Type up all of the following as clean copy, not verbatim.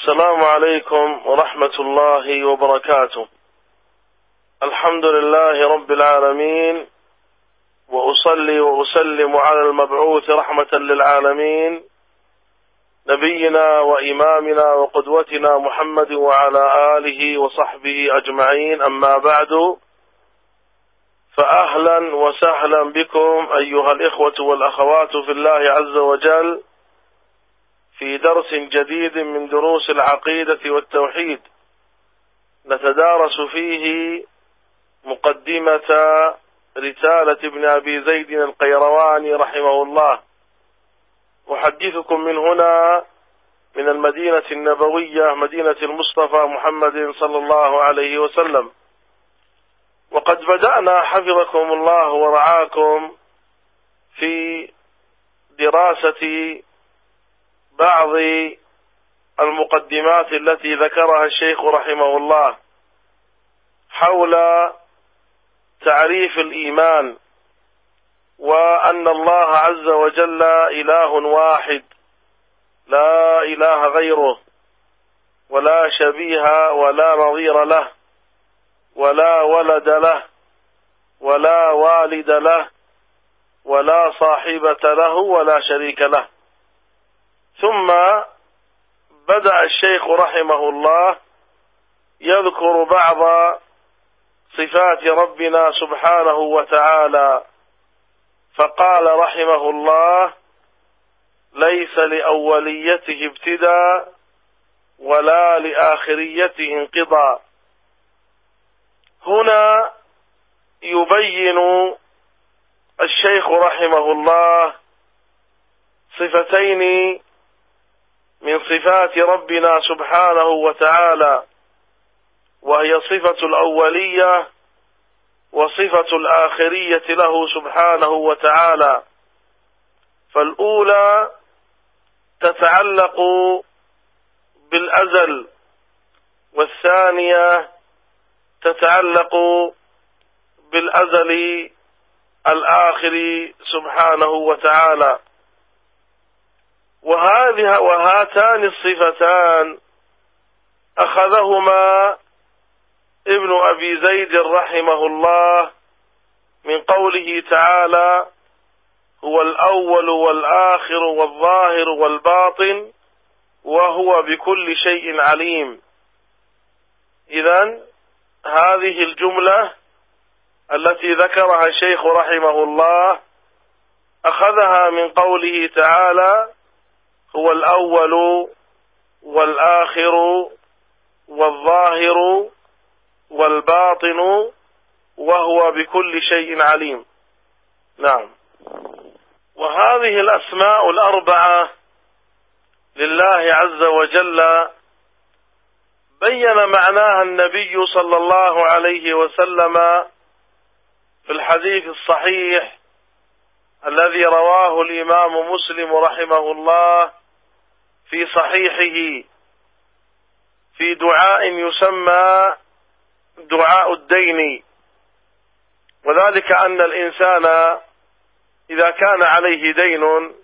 السلام عليكم ورحمة الله وبركاته. الحمد لله رب العالمين، وأصلي وأسلم على المبعوث رحمة للعالمين نبينا وإمامنا وقدوتنا محمد وعلى آله وصحبه أجمعين. أما بعد، فأهلا وسهلا بكم أيها الإخوة والأخوات في الله عز وجل في درس جديد من دروس العقيدة والتوحيد، نتدارس فيه مقدمة رسالة ابن أبي زيد القيرواني رحمه الله. أحدثكم من هنا من المدينة النبوية، مدينة المصطفى محمد صلى الله عليه وسلم. وقد بدأنا حفظكم الله ورعاكم في دراسة بعض المقدمات التي ذكرها الشيخ رحمه الله حول تعريف الإيمان، وأن الله عز وجل إله واحد لا إله غيره، ولا شبيه ولا نظير له، ولا ولد له، ولا والد له، ولا صاحبة له، ولا شريك له. ثم بدأ الشيخ رحمه الله يذكر بعض صفات ربنا سبحانه وتعالى، فقال رحمه الله: ليس لأوليته ابتداء ولا لآخريته انقضاء. هنا يبين الشيخ رحمه الله صفتين من صفات ربنا سبحانه وتعالى، وهي صفة الأولية وصفة الآخرية له سبحانه وتعالى. فالأولى تتعلق بالأزل، والثانية تتعلق بالأزل الآخر سبحانه وتعالى. وهاتان الصفتان أخذهما ابن أبي زيد رحمه الله من قوله تعالى: هو الأول والآخر والظاهر والباطن وهو بكل شيء عليم. إذن هذه الجملة التي ذكرها الشيخ رحمه الله أخذها من قوله تعالى: هو الأول والآخر والظاهر والباطن وهو بكل شيء عليم. نعم. وهذه الأسماء الأربعة لله عز وجل بين معناها النبي صلى الله عليه وسلم في الحديث الصحيح الذي رواه الإمام مسلم رحمه الله في صحيحه في دعاء يسمى دعاء الدين، وذلك أن الإنسان إذا كان عليه دين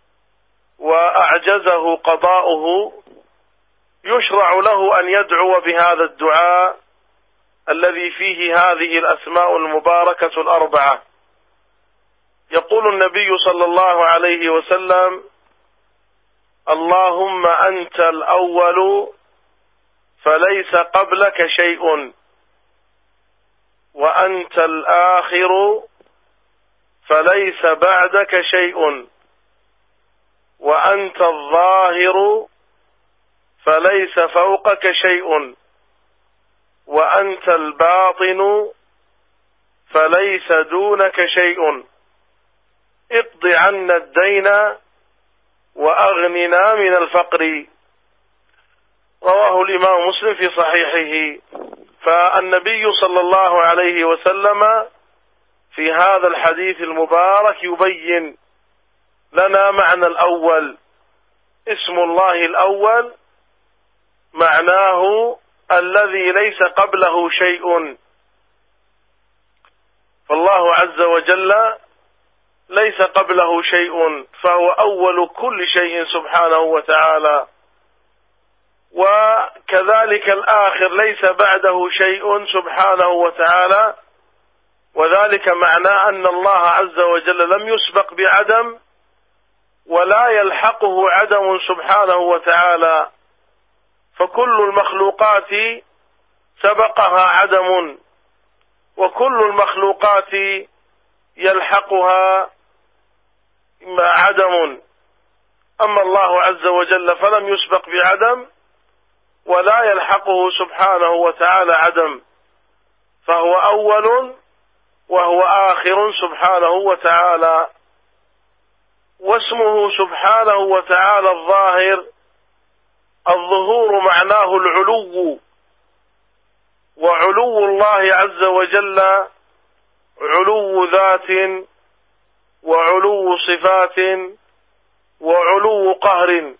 وأعجزه قضاؤه يشرع له أن يدعو بهذا الدعاء الذي فيه هذه الأسماء المباركة الأربعة. يقول النبي صلى الله عليه وسلم: اللهم أنت الأول فليس قبلك شيء، وأنت الآخر فليس بعدك شيء، وأنت الظاهر فليس فوقك شيء، وأنت الباطن فليس دونك شيء، اقض عنا الدين وأغننا من الفقر. رواه الإمام مسلم في صحيحه. فالنبي صلى الله عليه وسلم في هذا الحديث المبارك يبين لنا معنى الأول. اسم الله الأول معناه الذي ليس قبله شيء، فالله عز وجل ليس قبله شيء، فهو أول كل شيء سبحانه وتعالى. كذلك الآخر ليس بعده شيء سبحانه وتعالى، وذلك معناه أن الله عز وجل لم يسبق بعدم ولا يلحقه عدم سبحانه وتعالى، فكل المخلوقات سبقها عدم وكل المخلوقات يلحقها عدم. أما الله عز وجل فلم يسبق بعدم ولا يلحقه سبحانه وتعالى عدم، فهو أول وهو آخر سبحانه وتعالى. واسمه سبحانه وتعالى الظاهر، الظهور معناه العلو، وعلو الله عز وجل علو ذات وعلو صفات وعلو قهر.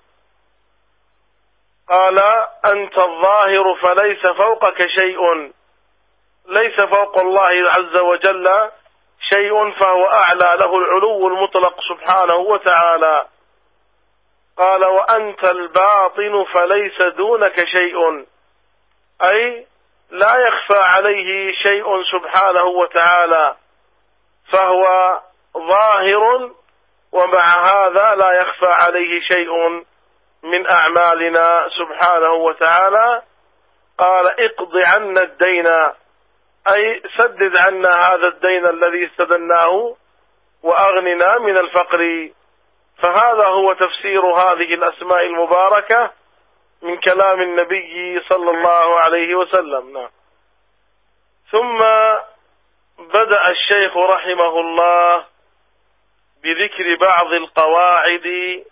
قال أنت الظاهر فليس فوقك شيء، ليس فوق الله عز وجل شيء، فهو أعلى، له العلو المطلق سبحانه وتعالى. قال وأنت الباطن فليس دونك شيء، أي لا يخفى عليه شيء سبحانه وتعالى، فهو ظاهر ومع هذا لا يخفى عليه شيء من أعمالنا سبحانه وتعالى. قال اقض عنا الدين، أي سدد عنا هذا الدين الذي استدناه وأغننا من الفقر. فهذا هو تفسير هذه الأسماء المباركة من كلام النبي صلى الله عليه وسلم. نعم. ثم بدأ الشيخ رحمه الله بذكر بعض القواعد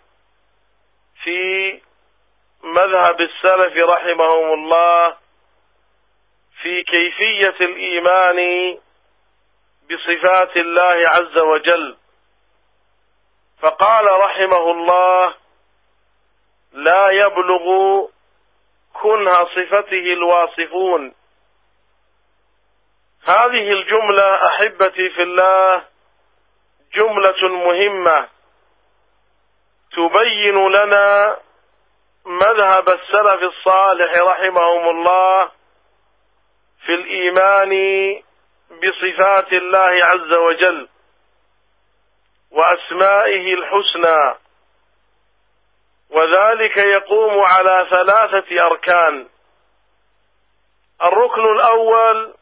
في مذهب السلف رحمهم الله في كيفية الإيمان بصفات الله عز وجل. فقال رحمه الله لا يبلغ كنه صفته الواصفون. هذه الجملة أحبتي في الله جملة مهمة تبين لنا مذهب السلف الصالح رحمهم الله في الإيمان بصفات الله عز وجل وأسمائه الحسنى، وذلك يقوم على 3 أركان. الركن الأول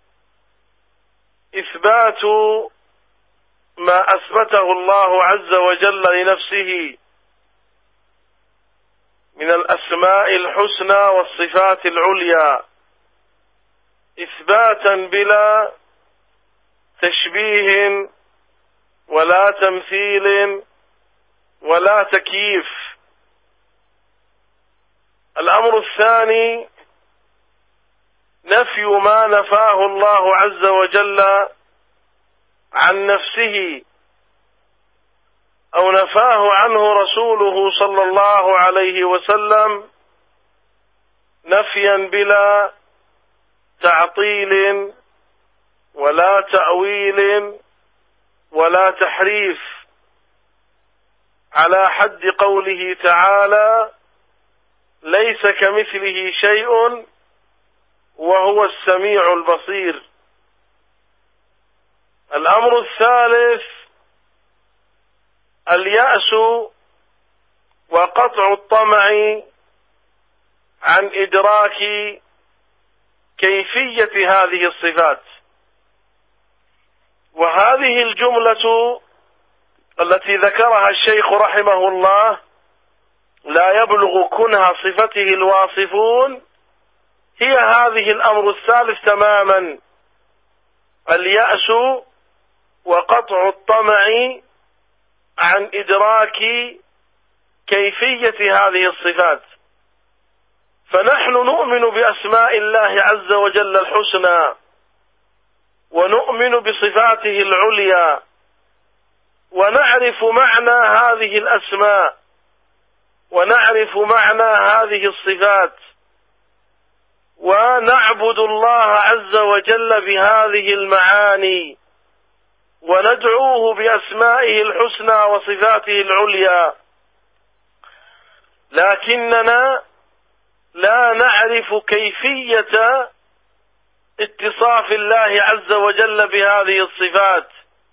إثبات ما أثبته الله عز وجل لنفسه من الأسماء الحسنى والصفات العليا، إثباتا بلا تشبيه ولا تمثيل ولا تكييف. الأمر الثاني نفي ما نفاه الله عز وجل عن نفسه أو نفاه عنه رسوله صلى الله عليه وسلم نفيا بلا تعطيل ولا تأويل ولا تحريف، على حد قوله تعالى ليس كمثله شيء وهو السميع البصير. الأمر الثالث اليأس وقطع الطمع عن إدراك كيفية هذه الصفات. وهذه الجملة التي ذكرها الشيخ رحمه الله لا يبلغ كنه صفته الواصفون هي هذه الأمر الثالث تماما، اليأس وقطع الطمع عن إدراك كيفية هذه الصفات. فنحن نؤمن بأسماء الله عز وجل الحسنى ونؤمن بصفاته العليا ونعرف معنى هذه الأسماء ونعرف معنى هذه الصفات ونعبد الله عز وجل بهذه المعاني وندعوه بأسمائه الحسنى وصفاته العليا، لكننا لا نعرف نعرف كيفية اتصاف الله عز وجل بهذه الصفات،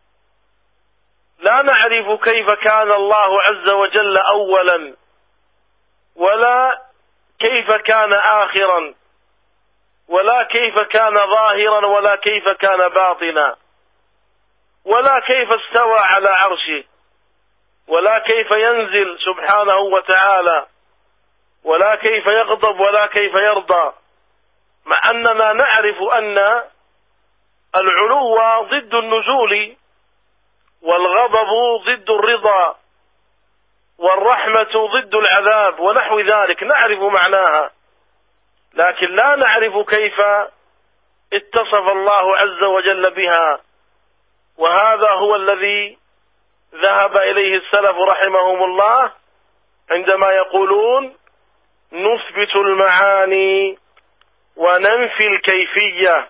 لا نعرف كيف كان الله عز وجل أولا، ولا كيف كان آخرا، ولا كيف كان ظاهرا، ولا كيف كان باطنا، ولا كيف استوى على عرشه، ولا كيف ينزل سبحانه وتعالى، ولا كيف يغضب، ولا كيف يرضى، مع أننا نعرف أن العلو ضد النزول، والغضب ضد الرضا، والرحمة ضد العذاب ونحو ذلك، نعرف معناها، لكن لا نعرف كيف اتصف الله عز وجل بها. وهذا هو الذي ذهب إليه السلف رحمهم الله عندما يقولون نثبت المعاني وننفي الكيفية.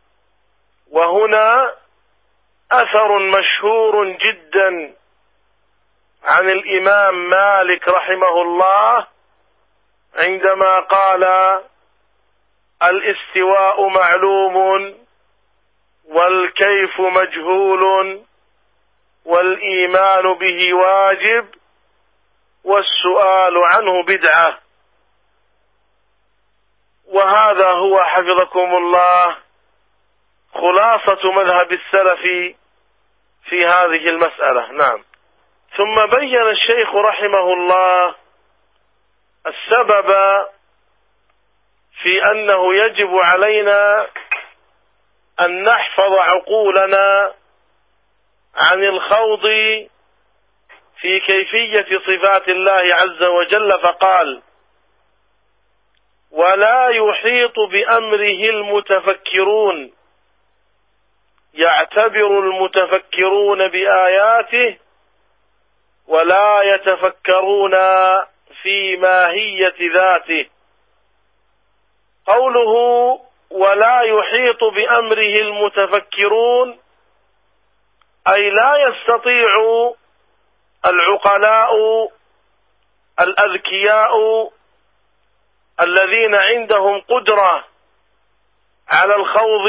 وهنا أثر مشهور جدا عن الإمام مالك رحمه الله عندما قال الاستواء معلوم والكيف مجهول والإيمان به واجب والسؤال عنه بدعة. وهذا هو حفظكم الله خلاصة مذهب السلف في هذه المسألة. نعم. ثم بين الشيخ رحمه الله السبب في أنه يجب علينا أن نحفظ عقولنا عن الخوض في كيفية صفات الله عز وجل، فقال: ولا يحيط بأمره المتفكرون، يعتبر المتفكرون بآياته ولا يتفكرون في ماهية ذاته. قوله ولا يحيط بأمره المتفكرون أي لا يستطيع العقلاء الأذكياء الذين عندهم قدرة على الخوض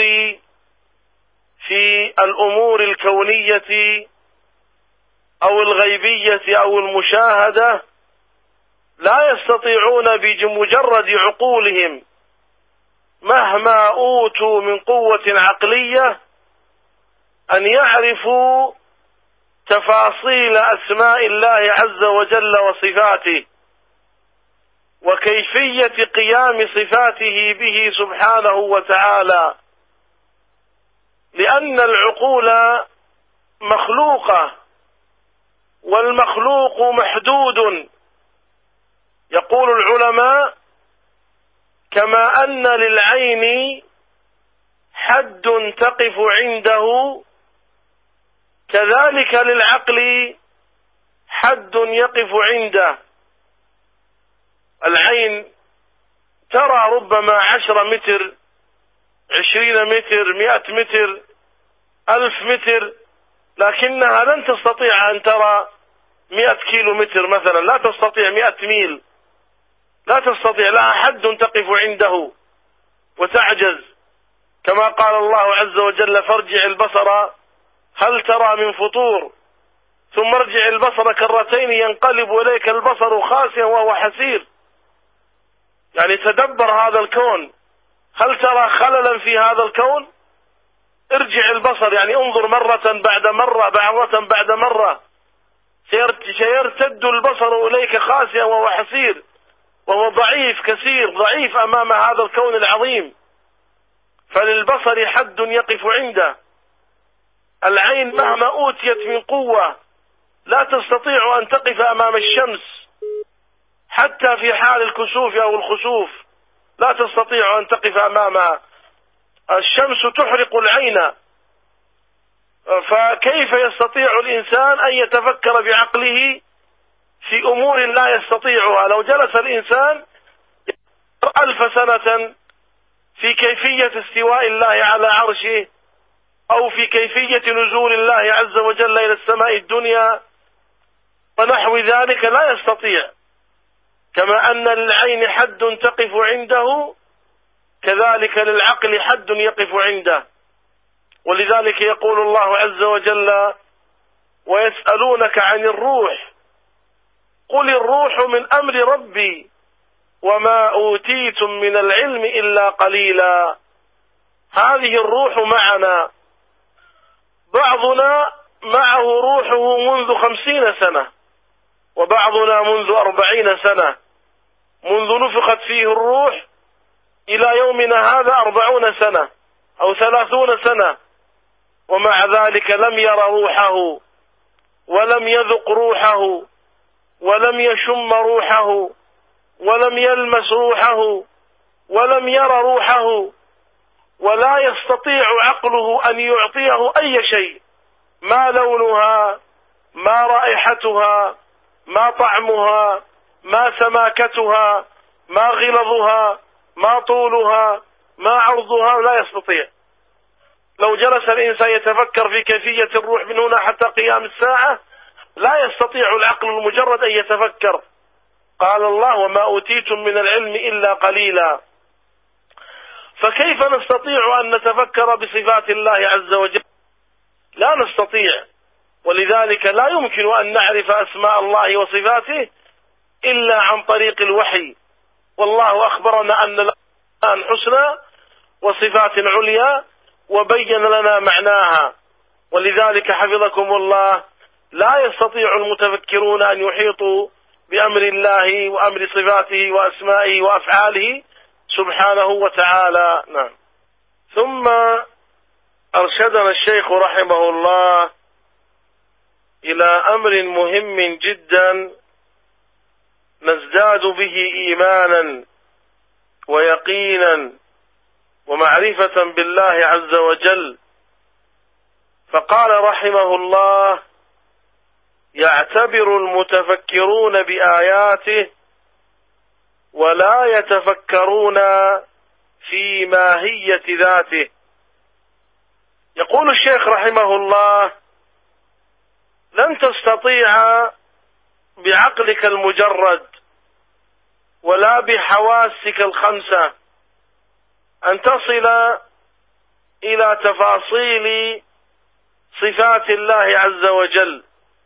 في الأمور الكونية أو الغيبية أو المشاهدة، لا يستطيعون بمجرد عقولهم مهما أوتوا من قوة عقلية أن يعرفوا تفاصيل أسماء الله عز وجل وصفاته وكيفية قيام صفاته به سبحانه وتعالى، لأن العقول مخلوقة والمخلوق محدود. يقول العلماء: كما أن للعين حد تقف عنده كذلك للعقل حد يقف عنده. العين ترى ربما 10 متر، 20 متر، 100 متر، 1000 متر، لكنها لن تستطيع أن ترى 100 كيلو متر مثلا، لا تستطيع 100 ميل، لا تستطيع، لها حد تقف عنده وتعجز. كما قال الله عز وجل: فارجع البصر هل ترى من فطور ثم ارجع البصر كرتين ينقلب إليك البصر خاسئا وهو حسير. يعني تدبر هذا الكون، هل ترى خللا في هذا الكون؟ ارجع البصر، يعني انظر مرة بعد مرة، مرة بعد مرة، سيرتد البصر إليك خاسئا وهو حسير، وهو ضعيف كثير، ضعيف أمام هذا الكون العظيم. فللبصر حد يقف عنده. العين مهما أوتيت من قوة لا تستطيع أن تقف أمام الشمس، حتى في حال الكسوف أو الخسوف لا تستطيع أن تقف أمامها، الشمس تحرق العين. فكيف يستطيع الإنسان أن يتفكر بعقله في أمور لا يستطيعها؟ لو جلس الإنسان 1000 سنة في كيفية استواء الله على عرشه أو في كيفية نزول الله عز وجل إلى السماء الدنيا ونحو ذلك لا يستطيع. كما أن للعين حد تقف عنده كذلك للعقل حد يقف عنده. ولذلك يقول الله عز وجل: ويسألونك عن الروح قل الروح من أمر ربي وما أوتيتم من العلم إلا قليلا. هذه الروح معنا، بعضنا معه روحه منذ 50 سنة، وبعضنا منذ 40 سنة، منذ نفخت فيه الروح إلى يومنا هذا 40 سنة أو 30 سنة، ومع ذلك لم ير روحه ولم يذق روحه ولم يشم روحه ولم يلمس روحه ولم ير روحه، ولا يستطيع عقله أن يعطيه أي شيء، ما لونها، ما رائحتها، ما طعمها، ما سماكتها، ما غلظها، ما طولها، ما عرضها، لا يستطيع. لو جلس الإنسان يتفكر في كيفية الروح من هنا حتى قيام الساعة لا يستطيع العقل المجرد أن يتفكر. قال الله: وما أوتيتم من العلم إلا قليلا. فكيف نستطيع أن نتفكر بصفات الله عز وجل؟ لا نستطيع. ولذلك لا يمكن أن نعرف أسماء الله وصفاته إلا عن طريق الوحي. والله أخبرنا أن الأسماء حسنى وصفات عليا وبين لنا معناها. ولذلك حفظكم الله لا يستطيع المتفكرون أن يحيطوا بأمر الله وأمر صفاته وأسمائه وأفعاله سبحانه وتعالى. نعم. ثم أرشدنا الشيخ رحمه الله إلى أمر مهم جدا نزداد به إيمانا ويقينا ومعرفة بالله عز وجل. فقال رحمه الله: يعتبر المتفكرون بآياته ولا يتفكرون في ماهية ذاته. يقول الشيخ رحمه الله: لن تستطيع بعقلك المجرد ولا بحواسك الخمسة أن تصل إلى تفاصيل صفات الله عز وجل،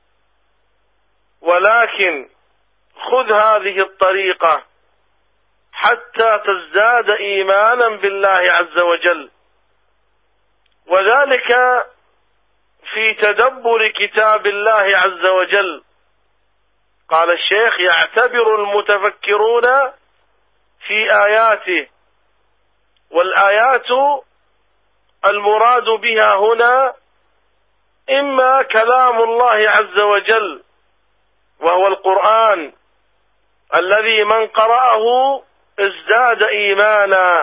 ولكن خذ هذه الطريقة حتى تزداد إيمانا بالله عز وجل، وذلك في تدبر كتاب الله عز وجل. قال الشيخ: يعتبر المتفكرون في آياته، والآيات المراد بها هنا إما كلام الله عز وجل وهو القرآن الذي من قرأه ازداد إيمانا،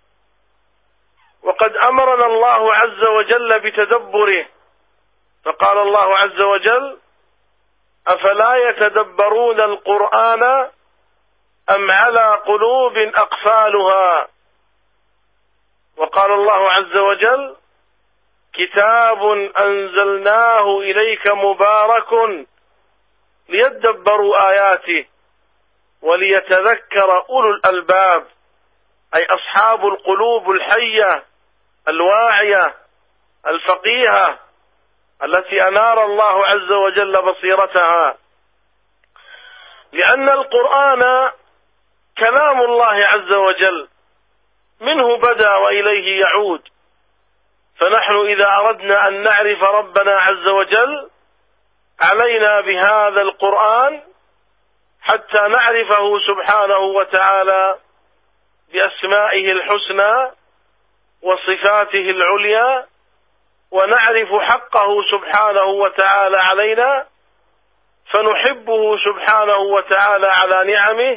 وقد أمرنا الله عز وجل بتدبره، فقال الله عز وجل: أفلا يتدبرون القرآن أم على قلوب أقفالها. وقال الله عز وجل: كتاب أنزلناه إليك مبارك ليدبروا آياته وليتذكر أولو الألباب، أي أصحاب القلوب الحية الواعية الفقيهة التي أنار الله عز وجل بصيرتها. لأن القرآن كلام الله عز وجل، منه بدأ وإليه يعود. فنحن إذا أردنا أن نعرف ربنا عز وجل علينا بهذا القرآن حتى نعرفه سبحانه وتعالى بأسمائه الحسنى وصفاته العليا، ونعرف حقه سبحانه وتعالى علينا، فنحبه سبحانه وتعالى على نعمه،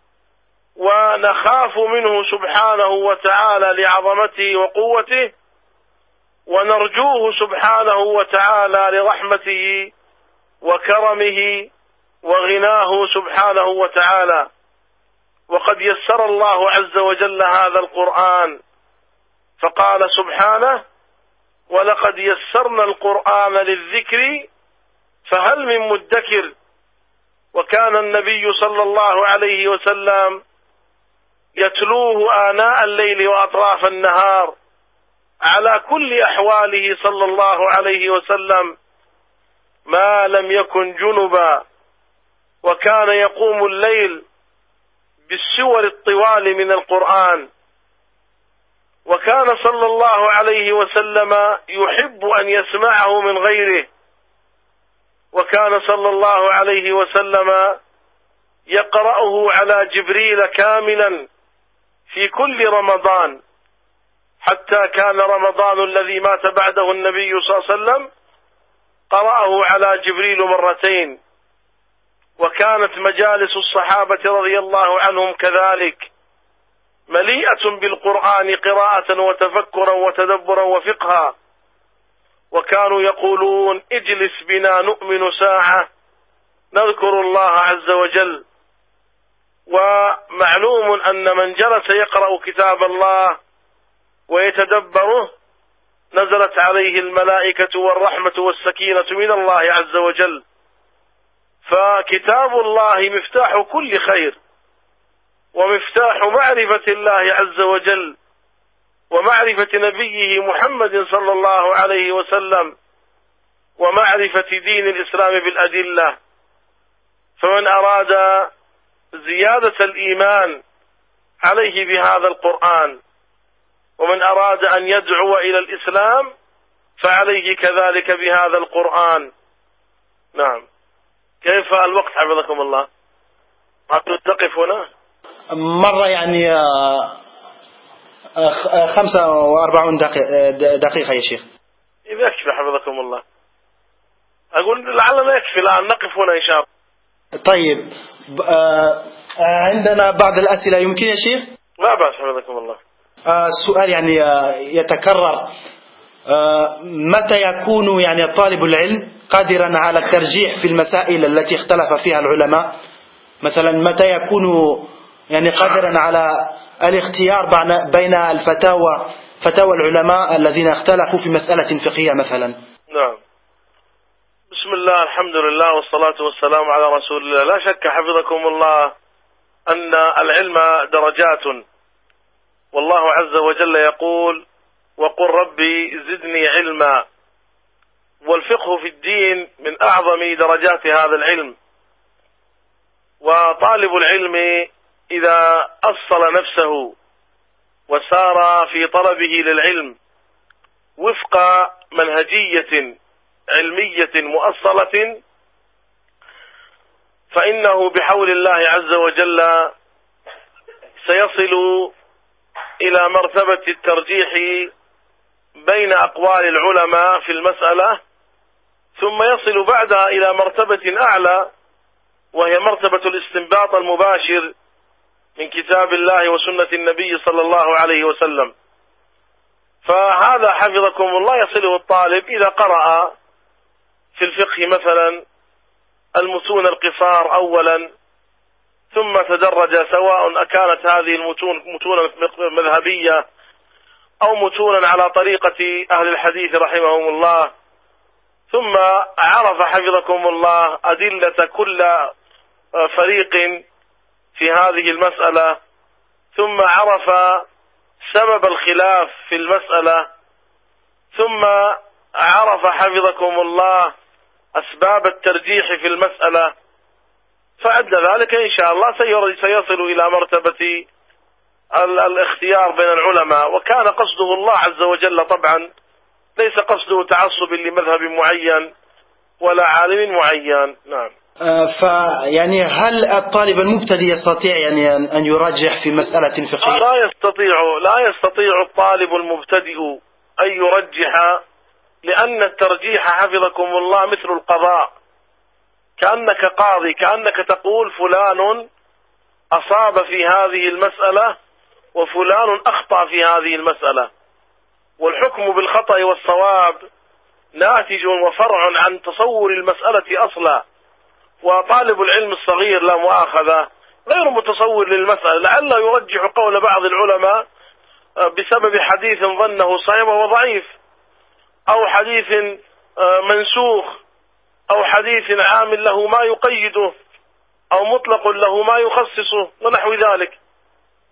ونخاف منه سبحانه وتعالى لعظمته وقوته، ونرجوه سبحانه وتعالى لرحمته وكرمه وغناه سبحانه وتعالى. وقد يسر الله عز وجل هذا القرآن، فقال سبحانه: ولقد يسرنا القرآن للذكر فهل من مدكر. وكان النبي صلى الله عليه وسلم يتلوه آناء الليل وأطراف النهار على كل أحواله صلى الله عليه وسلم ما لم يكن جنبا، وكان يقوم الليل بالسور الطوال من القرآن، وكان صلى الله عليه وسلم يحب أن يسمعه من غيره، وكان صلى الله عليه وسلم يقرأه على جبريل كاملا في كل رمضان، حتى كان رمضان الذي مات بعده النبي صلى الله عليه وسلم قرأه على جبريل مرتين. وكانت مجالس الصحابة رضي الله عنهم كذلك مليئة بالقرآن قراءة وتفكرا وتدبرا وفقها، وكانوا يقولون: اجلس بنا نؤمن ساعة نذكر الله عز وجل. ومعلوم أن من جلس يقرأ كتاب الله ويتدبره نزلت عليه الملائكة والرحمة والسكينة من الله عز وجل. فكتاب الله مفتاح كل خير، ومفتاح معرفة الله عز وجل ومعرفة نبيه محمد صلى الله عليه وسلم ومعرفة دين الإسلام بالأدلة. فمن أراد زيادة الإيمان عليه بهذا القرآن، ومن أراد أن يدعو إلى الإسلام فعليه كذلك بهذا القرآن. نعم. كيف الوقت حفظكم الله؟ نقف هنا مرة يعني 45 دقيقة يا شيخ. إذا يكفي حفظكم الله. أقول لعلنا يكفي الآن، نقف هنا إن شاء الله. طيب عندنا بعض الأسئلة يمكن يا شيخ؟ لا بأس حفظكم الله. السؤال يعني يتكرر: متى يكون يعني طالب العلم قادرا على الترجيح في المسائل التي اختلف فيها العلماء؟ مثلا متى يكون يعني قادرا على الاختيار بين فتاوى العلماء الذين اختلفوا في مسألة فقهية مثلا؟ نعم. بسم الله، الحمد لله، والصلاة والسلام على رسول الله. لا شك حفظكم الله أن العلم درجات، والله عز وجل يقول: وقل ربي زدني علما. والفقه في الدين من أعظم درجات هذا العلم. وطالب العلم إذا أصل نفسه وسار في طلبه للعلم وفق منهجية علمية مؤصلة، فإنه بحول الله عز وجل سيصل إلى مرتبة الترجيح بين أقوال العلماء في المسألة، ثم يصل بعدها إلى مرتبة أعلى، وهي مرتبة الاستنباط المباشر من كتاب الله وسنة النبي صلى الله عليه وسلم. فهذا حفظكم الله يصله الطالب إذا قرأ في الفقه مثلا المتون القصار أولا، ثم تدرج، سواء أكانت هذه المتون متونا مذهبية أو متونا على طريقة أهل الحديث رحمهم الله، ثم عرف حفظكم الله أدلة كل فريق في هذه المسألة، ثم عرف سبب الخلاف في المسألة، ثم عرف حفظكم الله أسباب الترجيح في المسألة، فعد ذلك إن شاء الله سيصل إلى مرتبة الاختيار بين العلماء. وكان قصده الله عز وجل طبعا، ليس قصده تعصب لمذهب معين ولا عالم معين. نعم. فيعني هل الطالب المبتدئ يستطيع يعني أن يرجح في مسألة فقهية؟ لا يستطيع الطالب المبتدئ أن يرجح، لأن الترجيح حفظكم الله مثل القضاء، كأنك قاضي، كأنك تقول فلان أصاب في هذه المسألة وفلان أخطأ في هذه المسألة، والحكم بالخطأ والصواب ناتج وفرع عن تصور المسألة أصلا. وطالب العلم الصغير لا مؤاخذة غير متصور للمسألة، لعله يرجح قول بعض العلماء بسبب حديث ظنه صحيح وهو ضعيف، أو حديث منسوخ، أو حديث عام له ما يقيده، أو مطلق له ما يخصصه، ونحو ذلك.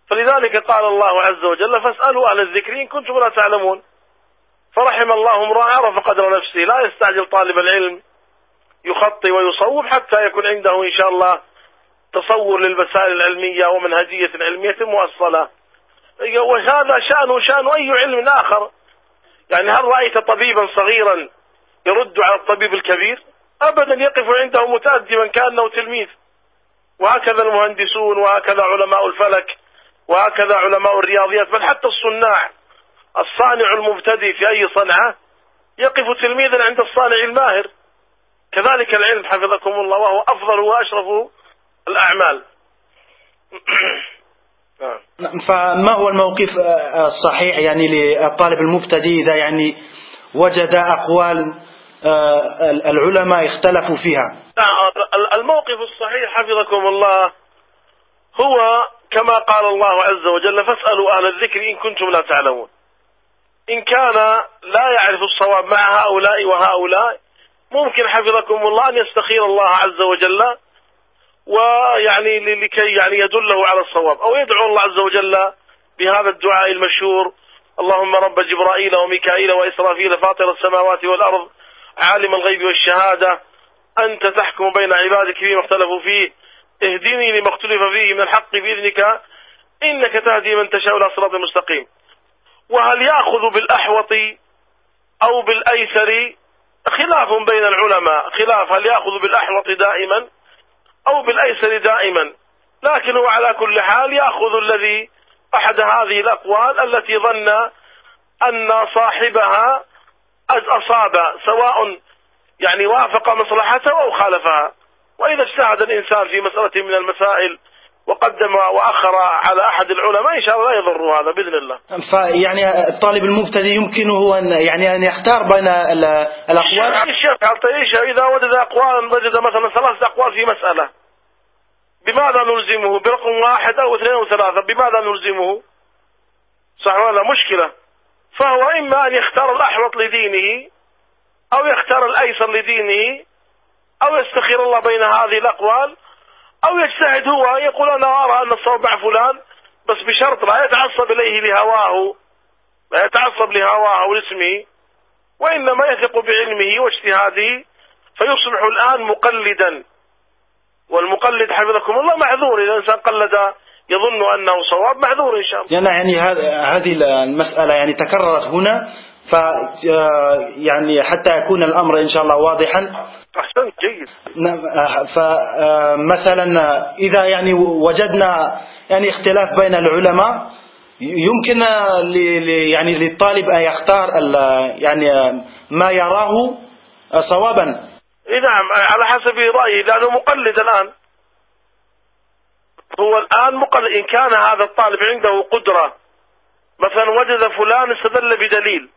فلذلك قال الله عز وجل فاسألوا أهل الذكر إن كنتم لا تعلمون. فرحم الله امرأ عرف قدر نفسه، لا يستعجل طالب العلم يخطي ويصوب حتى يكون عنده إن شاء الله تصور للمسائل العلمية ومنهجية علمية مؤصلة، وهذا شأن أي علم آخر. يعني هل رأيت طبيبا صغيرا يرد على الطبيب الكبير؟ أبدا، يقف عنده متأدبا كأنه تلميذ. وهكذا المهندسون، وهكذا علماء الفلك، وهكذا علماء الرياضيات، بل حتى الصناع، الصانع المبتدئ في أي صنعة يقف تلميذا عند الصانع الماهر. كذلك العلم حفظكم الله، وهو أفضل وأشرف الأعمال. فما هو الموقف الصحيح يعني للطالب المبتدئ إذا يعني وجد أقوال العلماء اختلفوا فيها؟ الموقف الصحيح حفظكم الله هو كما قال الله عز وجل فاسألوا أهل الذكر إن كنتم لا تعلمون. إن كان لا يعرف الصواب مع هؤلاء وهؤلاء، ممكن حفظكم الله أن يستخير الله عز وجل، ويعني لكي يعني يدله على الصواب، أو يدعو الله عز وجل بهذا الدعاء المشهور: اللهم رب جبرائيل وميكائيل وإسرافيل فاطر السماوات والأرض عالم الغيب والشهادة أنت تحكم بين عبادك فيما اختلفوا فيه اهدني لما اختلف فيه من الحق بإذنك إنك تهدي من تشاء إلى صراط مستقيم. وهل يأخذ بالأحوط أو بالأيسر؟ خلاف بين العلماء، خلاف هل يأخذ بالأحوط دائما أو بالأيسر دائما، لكن هو على كل حال يأخذ الذي أحد هذه الأقوال التي ظن أن صاحبها أصاب، سواء يعني وافق مصلحته أو خالفها. وإذا اجتهد الإنسان في مسألة من المسائل وقدم وأخر على أحد العلماء إن شاء الله لا يضر هذا بإذن الله. فيعني الطالب المبتدئ يمكنه أن يختار بين الأقوال. إذا وجد أقوال، وجد مثلا 3 أقوال في مسألة، بماذا نلزمه؟ برقم 1 أو 2 أو 3، بماذا نلزمه؟ صح ولا مشكلة؟ فهو إما أن يختار الأحوط لدينه، أو يختار الأيسر لدينه، أو يستخير الله بين هذه الأقوال، أو يجتهد هو يقول أنا أرى أن الصواب مع فلان، بس بشرط لا يتعصب إليه لهواه، لا يتعصب لهواه ولاسمه، وإنما يثق بعلمه واجتهاده، فيصبح الآن مقلدا. والمقلد حفظكم الله معذور، إذا الإنسان قلد يظن أنه صواب معذور إن شاء الله. يعني هذه المسألة يعني تكررت هنا، يعني حتى يكون الأمر إن شاء الله واضحا. أحسن، جيد. فمثلا إذا يعني وجدنا يعني اختلاف بين العلماء، يمكن يعني للطالب أن يختار يعني ما يراه صوابا. نعم، على حسب رأيه، لأنه مقلد الآن. هو الآن مقلد. إن كان هذا الطالب عنده قدرة، مثلا وجد فلان استدل بدليل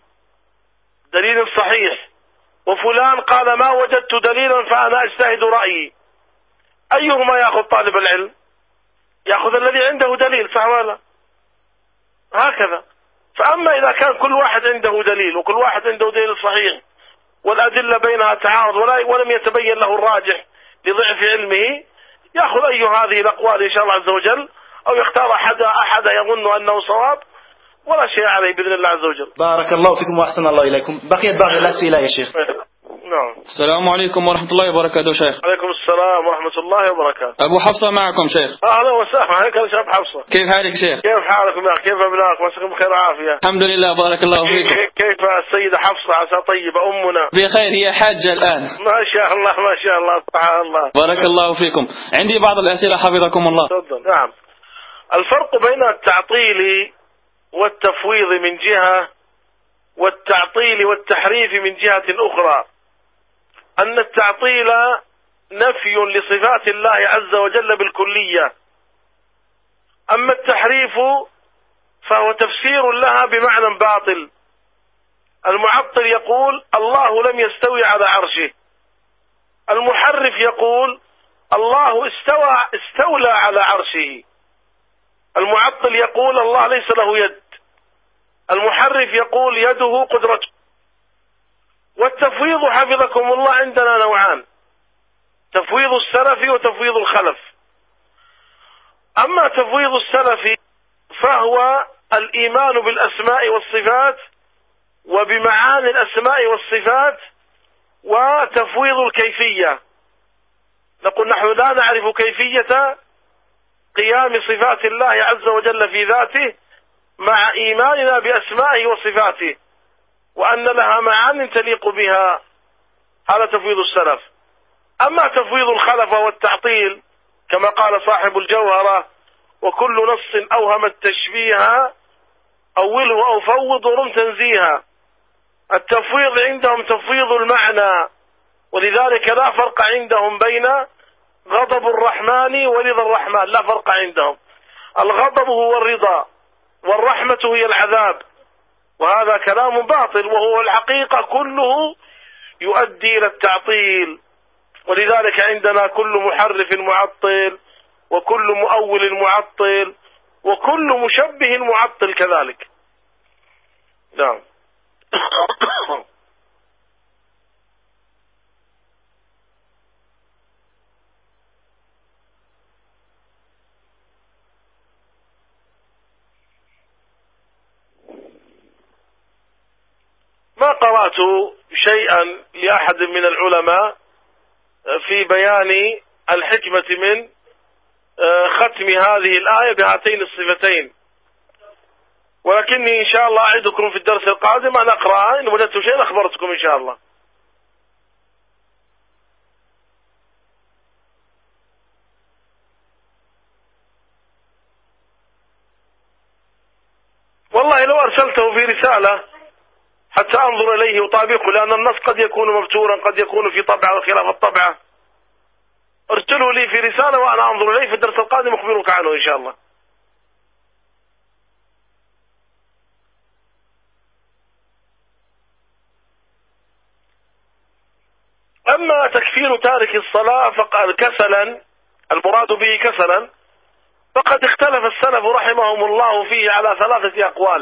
صحيح، وفلان قال ما وجدت دليلا فأنا أجتهد رأيي، أيهما يأخذ طالب العلم؟ يأخذ الذي عنده دليل، صح ولا؟ هكذا. فأما إذا كان كل واحد عنده دليل، وكل واحد عنده دليل صحيح، والأدلة بينها تعارض ولم يتبين له الراجح لضعف علمه، يأخذ أي هذه الأقوال إن شاء الله عز وجل، أو يختار أحد يظن أنه صواب، ولا شيء عليه بإذن الله عز وجل. بارك الله فيكم وأحسن الله إليكم. بقيت بعض الأسئلة يا شيخ. نعم. السلام عليكم ورحمة الله وبركاته شيخ. عليكم السلام ورحمة الله وبركاته. أبو حفصة معكم شيخ. أهلا وسهلا، عليك يا شيخ حفصة. كيف حالك شيخ؟ كيف حالكم يا أخي؟ كيف أبنائك؟ مساكم بخير وعافية. الحمد لله، بارك الله فيكم. كيف السيدة حفصة عسى طيبة أمنا؟ بخير، هي حاجة الآن. ما شاء الله ما شاء الله، سبحان الله. بارك الله فيكم. عندي بعض الأسئلة حفظكم الله. تفضل. نعم. الفرق بين التعطيل والتفويض من جهة، والتعطيل والتحريف من جهة أخرى، أن التعطيل نفي لصفات الله عز وجل بالكلية، أما التحريف فهو تفسير لها بمعنى باطل. المعطل يقول الله لم يستوي على عرشه، المحرف يقول الله استولى على عرشه. المعطل يقول الله ليس له يد، المحرف يقول يده قدرته. والتفويض حفظكم الله عندنا نوعان: تفويض السلف وتفويض الخلف. أما تفويض السلف فهو الإيمان بالأسماء والصفات وبمعاني الأسماء والصفات وتفويض الكيفية. نقول نحن لا نعرف كيفية قيام صفات الله عز وجل في ذاته مع إيماننا بأسمائه وصفاته وأن لها معان تليق بها. هذا تفويض السلف. أما تفويض الخلف والتعطيل كما قال صاحب الجوهرة: وكل نص أوهم التشبيه أوله أو فوض ورم تنزيها. التفويض عندهم تفويض المعنى، ولذلك لا فرق عندهم بين غضب الرحمن ورضا الرحمن، لا فرق عندهم. الغضب هو الرضا والرحمة هي العذاب، وهذا كلام باطل، وهو الحقيقة كله يؤدي إلى التعطيل. ولذلك عندنا كل محرف معطل، وكل مؤول معطل، وكل مشبه معطل كذلك. نعم. ما قرأت شيئا لأحد من العلماء في بيان الحكمة من ختم هذه الآية بهاتين الصفتين، ولكني إن شاء الله أعدكم في الدرس القادم أن أقرأ، إن وجدت شيئا أخبرتكم إن شاء الله. والله لو أرسلته في رسالة حتى أنظر إليه وطابقه، لأن النص قد يكون مبتورا، قد يكون في طبعة وخلاف الطبعة. ارسله لي في رسالة وأنا أنظر إليه في الدرس القادم أخبرك عنه إن شاء الله. أما تكفير تارك الصلاة فقد كسلا، المراد به كسلا، فقد اختلف السلف رحمهم الله فيه على 3 أقوال.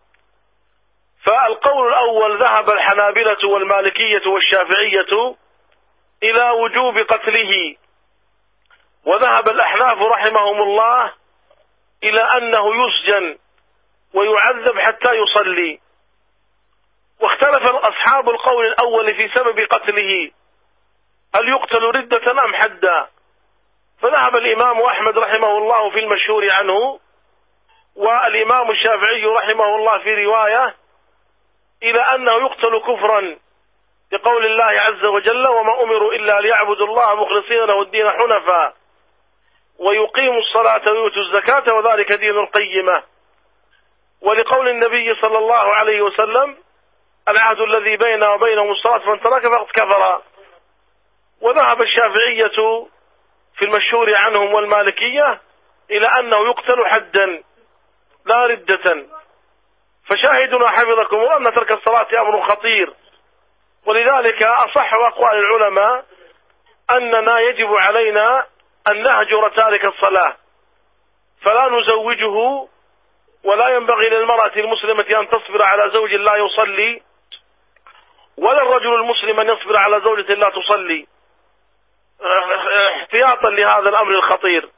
فالقول الأول ذهب الحنابلة والمالكية والشافعية إلى وجوب قتله، وذهب الأحناف رحمهم الله إلى أنه يسجن ويعذب حتى يصلي. واختلف أصحاب القول الأول في سبب قتله، هل يقتل ردة أم حدا؟ فذهب الإمام أحمد رحمه الله في المشهور عنه، والإمام الشافعي رحمه الله في رواية إلى أنه يقتل كفرا، بقول الله عز وجل: وما أمروا إلا ليعبدوا الله مخلصين له الدين حنفاء ويقيموا الصلاة ويؤتوا الزكاة وذلك دين القيمة. ولقول النبي صلى الله عليه وسلم: العهد الذي بيننا وبينهم الصلاة فمن ترك فقد كفر. وذهب الشافعية في المشهور عنهم والمالكية إلى أنه يقتل حدا لا ردة. فشاهدنا حفظكم أن ترك الصلاة أمر خطير، ولذلك أصح أقوال العلماء أننا يجب علينا أن نهجر تارك الصلاة، فلا نزوجه، ولا ينبغي للمرأة المسلمة أن تصبر على زوج لا يصلي، ولا الرجل المسلم أن يصبر على زوجة لا تصلي، احتياطا لهذا الأمر الخطير.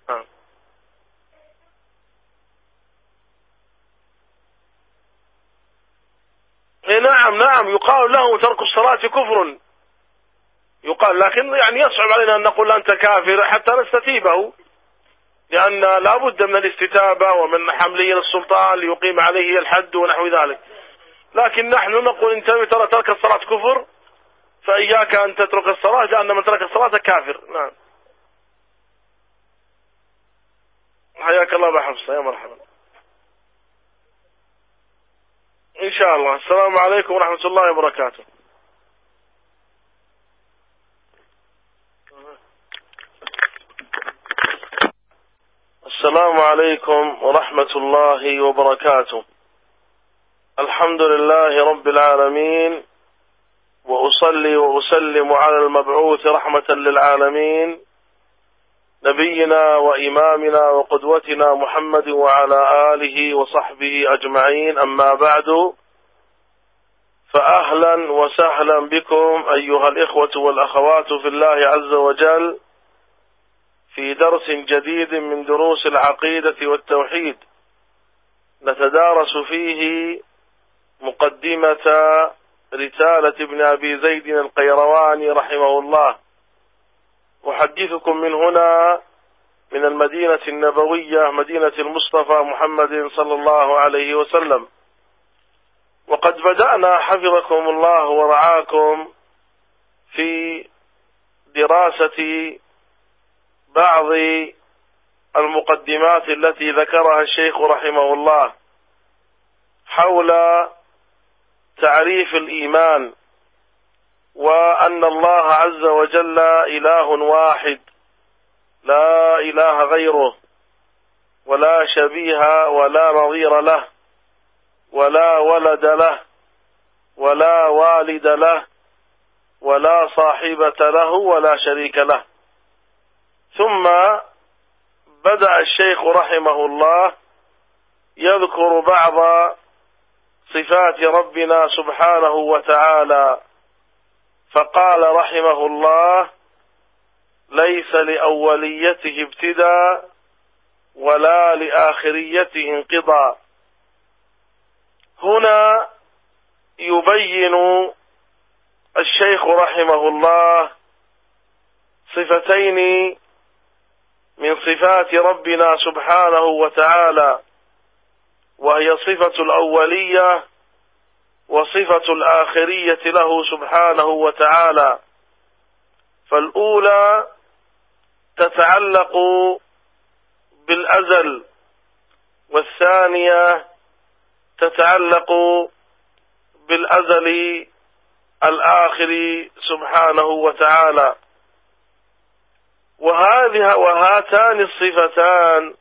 نعم يقال له ترك الصلاة كفر، يقال، لكن يعني يصعب علينا أن نقول أنت كافر حتى نستتيبه، لأن لا بد من الاستتابة ومن حمله للسلطان ليقيم عليه الحد ونحو ذلك. لكن نحن نقول انت ترى ترك الصلاة كفر، فإياك أن تترك الصلاة، لأن من ترك الصلاة كافر. نعم. حياك الله بحفصة، يا مرحبا. إن شاء الله. السلام عليكم ورحمة الله وبركاته. السلام عليكم ورحمة الله وبركاته. الحمد لله رب العالمين، وأصلي وأسلم على المبعوث رحمة للعالمين نبينا وإمامنا وقدوتنا محمد وعلى آله وصحبه أجمعين. أما بعد، فأهلا وسهلا بكم أيها الإخوة والأخوات في الله عز وجل في درس جديد من دروس العقيدة والتوحيد نتدارس فيه مقدمة رسالة ابن أبي زيد القيرواني رحمه الله. أحدثكم من هنا من المدينة النبوية مدينة المصطفى محمد صلى الله عليه وسلم. وقد بدأنا حفظكم الله ورعاكم في دراسة بعض المقدمات التي ذكرها الشيخ رحمه الله حول تعريف الإيمان، وأن الله عز وجل إله واحد لا إله غيره، ولا شبيه ولا نظير له، ولا ولد له، ولا والد له، ولا صاحبة له، ولا شريك له. ثم بدأ الشيخ رحمه الله يذكر بعض صفات ربنا سبحانه وتعالى، فقال رحمه الله: ليس لأوليته ابتداء ولا لآخريته انقضاء. هنا يبين الشيخ رحمه الله صفتين من صفات ربنا سبحانه وتعالى، وهي صفة الأولية وصفة الآخرية له سبحانه وتعالى. فالأولى تتعلق بالأزل، والثانية تتعلق بالأزل الآخر سبحانه وتعالى. وهاتان الصفتان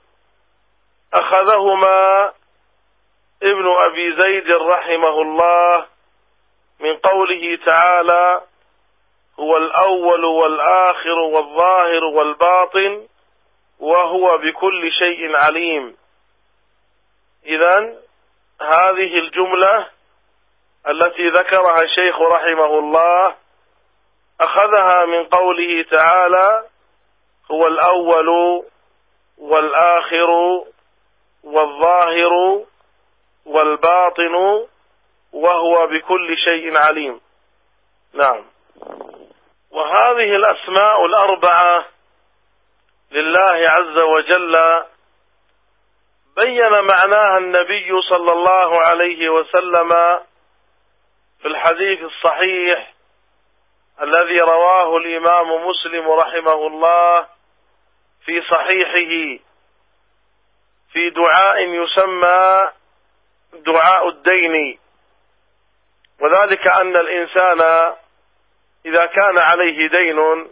أخذهما ابن أبي زيد رحمه الله من قوله تعالى: هو الأول والآخر والظاهر والباطن وهو بكل شيء عليم. إذن هذه الجملة التي ذكرها الشيخ رحمه الله أخذها من قوله تعالى: هو الأول والآخر والظاهر والباطن وهو بكل شيء عليم. نعم. وهذه الأسماء الأربعة لله عز وجل بين معناها النبي صلى الله عليه وسلم في الحديث الصحيح الذي رواه الإمام مسلم رحمه الله في صحيحه في دعاء يسمى دعاء الدين، وذلك أن الإنسان إذا كان عليه دين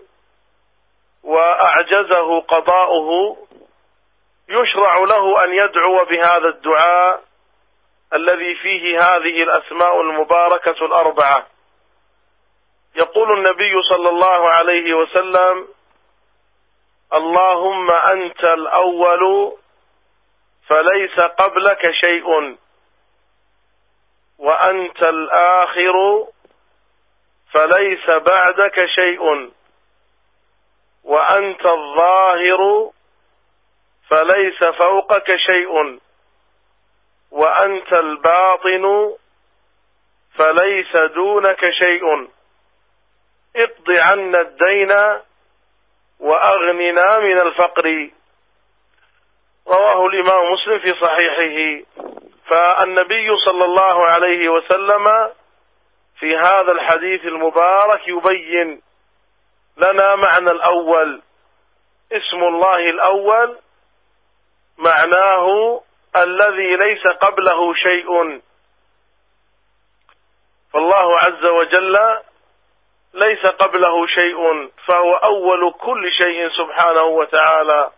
وأعجزه قضاؤه يشرع له أن يدعو بهذا الدعاء الذي فيه هذه الأسماء المباركة الأربعة. يقول النبي صلى الله عليه وسلم: اللهم أنت الأول فليس قبلك شيء، وأنت الآخر فليس بعدك شيء، وأنت الظاهر فليس فوقك شيء، وأنت الباطن فليس دونك شيء، اقض عنا الدين وأغننا من الفقر. رواه الإمام مسلم في صحيحه. فالنبي صلى الله عليه وسلم في هذا الحديث المبارك يبين لنا معنى الأول. اسم الله الأول معناه الذي ليس قبله شيء، فالله عز وجل ليس قبله شيء، فهو أول كل شيء سبحانه وتعالى.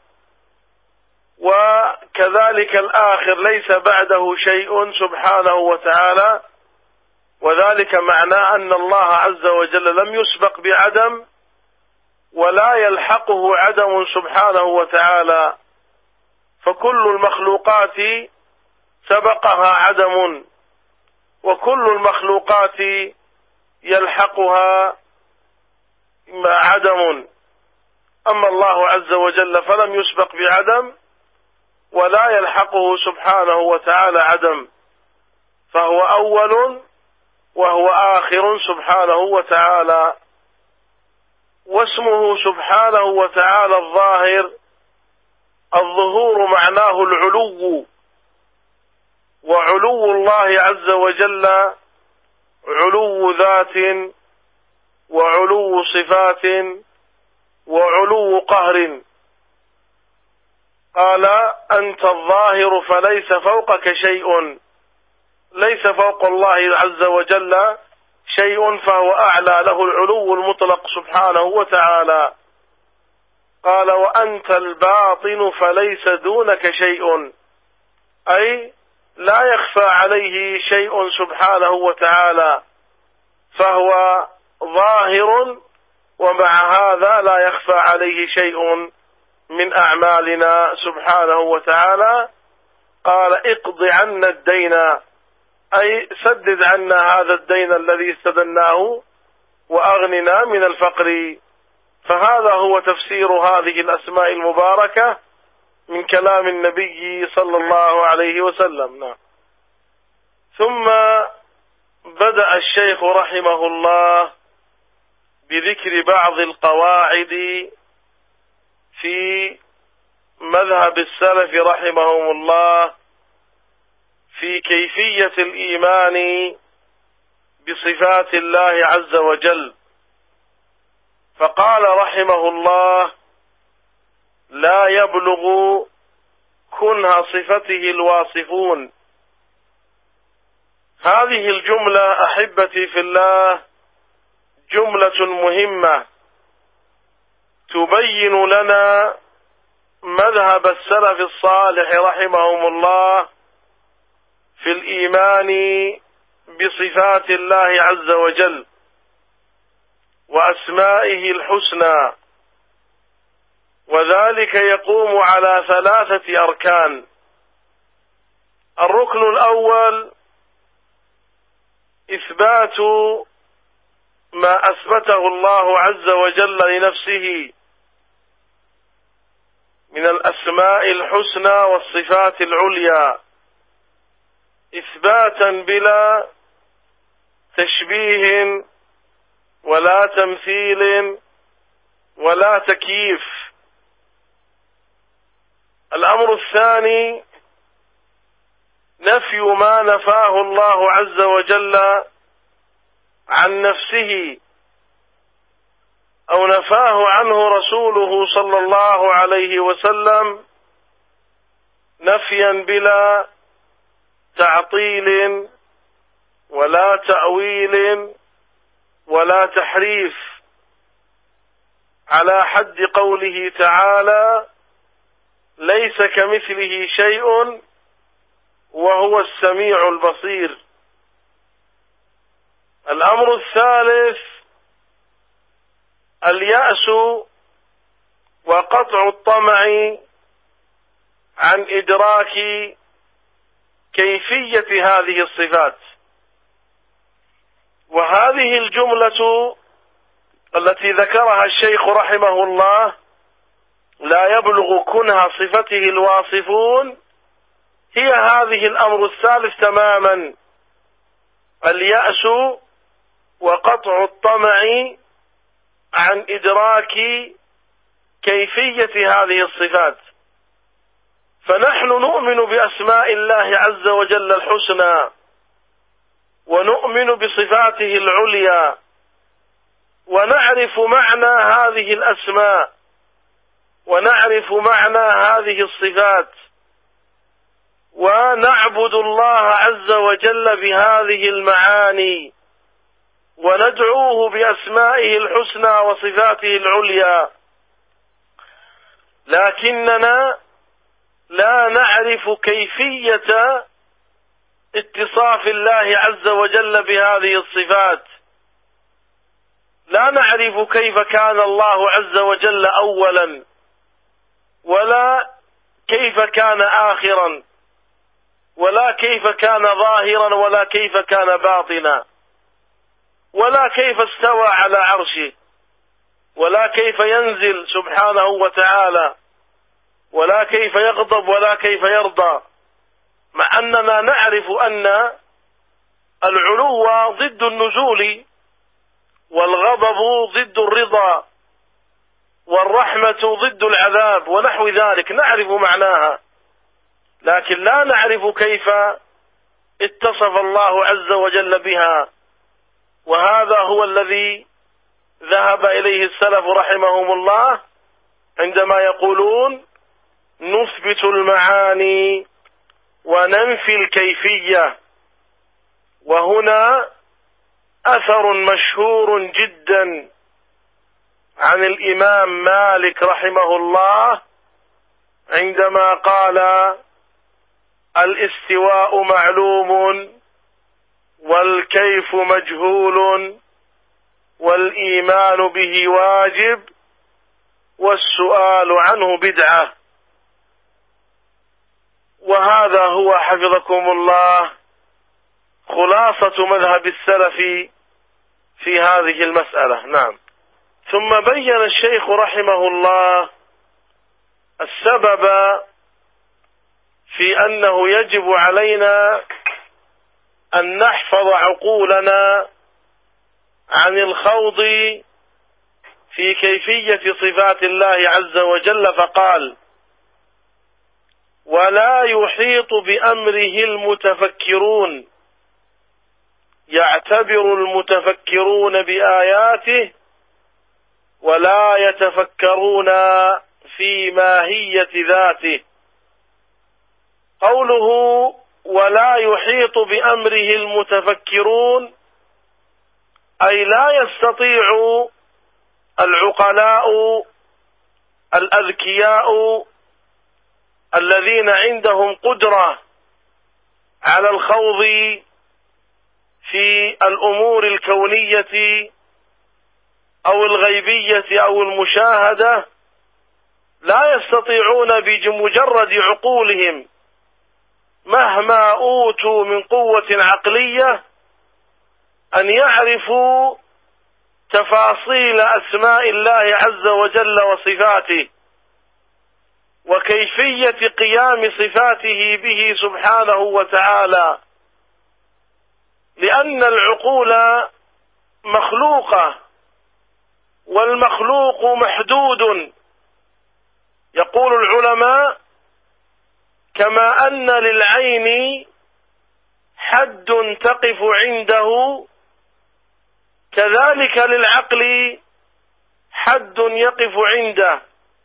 وكذلك الآخر ليس بعده شيء سبحانه وتعالى، وذلك معناه أن الله عز وجل لم يسبق بعدم ولا يلحقه عدم سبحانه وتعالى، فكل المخلوقات سبقها عدم، وكل المخلوقات يلحقها عدم. أما الله عز وجل فلم يسبق بعدم ولا يلحقه سبحانه وتعالى عدم، فهو أول وهو آخر سبحانه وتعالى. واسمه سبحانه وتعالى الظاهر، الظهور معناه العلو، وعلو الله عز وجل علو ذات وعلو صفات وعلو قهر. قال أنت الظاهر فليس فوقك شيء، ليس فوق الله عز وجل شيء، فهو أعلى، له العلو المطلق سبحانه وتعالى. قال وأنت الباطن فليس دونك شيء، أي لا يخفى عليه شيء سبحانه وتعالى، فهو ظاهر ومع هذا لا يخفى عليه شيء من أعمالنا سبحانه وتعالى. قال اقض عنا الدين، أي سدد عنا هذا الدين الذي استدناه وأغننا من الفقر. فهذا هو تفسير هذه الأسماء المباركة من كلام النبي صلى الله عليه وسلم. نعم. ثم بدأ الشيخ رحمه الله بذكر بعض القواعد في مذهب السلف رحمهم الله في كيفية الإيمان بصفات الله عز وجل. فقال رحمه الله لا يبلغ كنه صفته الواصفون. هذه الجملة أحبتي في الله جملة مهمة تبين لنا مذهب السلف الصالح رحمهم الله في الإيمان بصفات الله عز وجل وأسمائه الحسنى، وذلك يقوم على 3 أركان. الركن الأول إثبات ما أثبته الله عز وجل لنفسه من الأسماء الحسنى والصفات العليا، إثباتا بلا تشبيه ولا تمثيل ولا تكييف. الأمر الثاني نفي ما نفاه الله عز وجل عن نفسه أو نفاه عنه رسوله صلى الله عليه وسلم نفيا بلا تعطيل ولا تأويل ولا تحريف، على حد قوله تعالى ليس كمثله شيء وهو السميع البصير. الأمر الثالث اليأس وقطع الطمع عن إدراك كيفية هذه الصفات. وهذه الجملة التي ذكرها الشيخ رحمه الله لا يبلغ كنه صفته الواصفون هي هذه الأمر الثالث تماما، اليأس وقطع الطمع عن إدراك كيفية هذه الصفات. فنحن نؤمن بأسماء الله عز وجل الحسنى ونؤمن بصفاته العليا ونعرف معنى هذه الأسماء ونعرف معنى هذه الصفات ونعبد الله عز وجل بهذه المعاني وندعوه بأسمائه الحسنى وصفاته العليا، لكننا لا نعرف كيفية اتصاف الله عز وجل بهذه الصفات. لا نعرف كيف كان الله عز وجل أولا ولا كيف كان آخرا ولا كيف كان ظاهرا ولا كيف كان باطنا ولا كيف استوى على عرشه ولا كيف ينزل سبحانه وتعالى ولا كيف يغضب ولا كيف يرضى، مع أننا نعرف أن العلو ضد النزول، والغضب ضد الرضا، والرحمة ضد العذاب ونحو ذلك، نعرف معناها، لكن لا نعرف كيف اتصف الله عز وجل بها. وهذا هو الذي ذهب إليه السلف رحمهم الله عندما يقولون نثبت المعاني وننفي الكيفية. وهنا أثر مشهور جدا عن الإمام مالك رحمه الله عندما قال الاستواء معلوم والكيف مجهول والإيمان به واجب والسؤال عنه بدعة. وهذا هو حفظكم الله خلاصة مذهب السلف في هذه المسألة. نعم. ثم بين الشيخ رحمه الله السبب في أنه يجب علينا أن نحفظ عقولنا عن الخوض في كيفية صفات الله عز وجل، فقال: ولا يحيط بأمره المتفكرون، يعتبر المتفكرون بآياته ولا يتفكرون في ماهية ذاته. قوله ولا يحيط بأمره المتفكرون أي لا يستطيع العقلاء الأذكياء الذين عندهم قدرة على الخوض في الأمور الكونية أو الغيبية أو المشاهدة، لا يستطيعون بمجرد عقولهم مهما أوتوا من قوة عقلية أن يعرفوا تفاصيل أسماء الله عز وجل وصفاته وكيفية قيام صفاته به سبحانه وتعالى، لأن العقول مخلوقة والمخلوق محدود. يقول العلماء: كما أن للعين حد تقف عنده كذلك للعقل حد يقف عنده.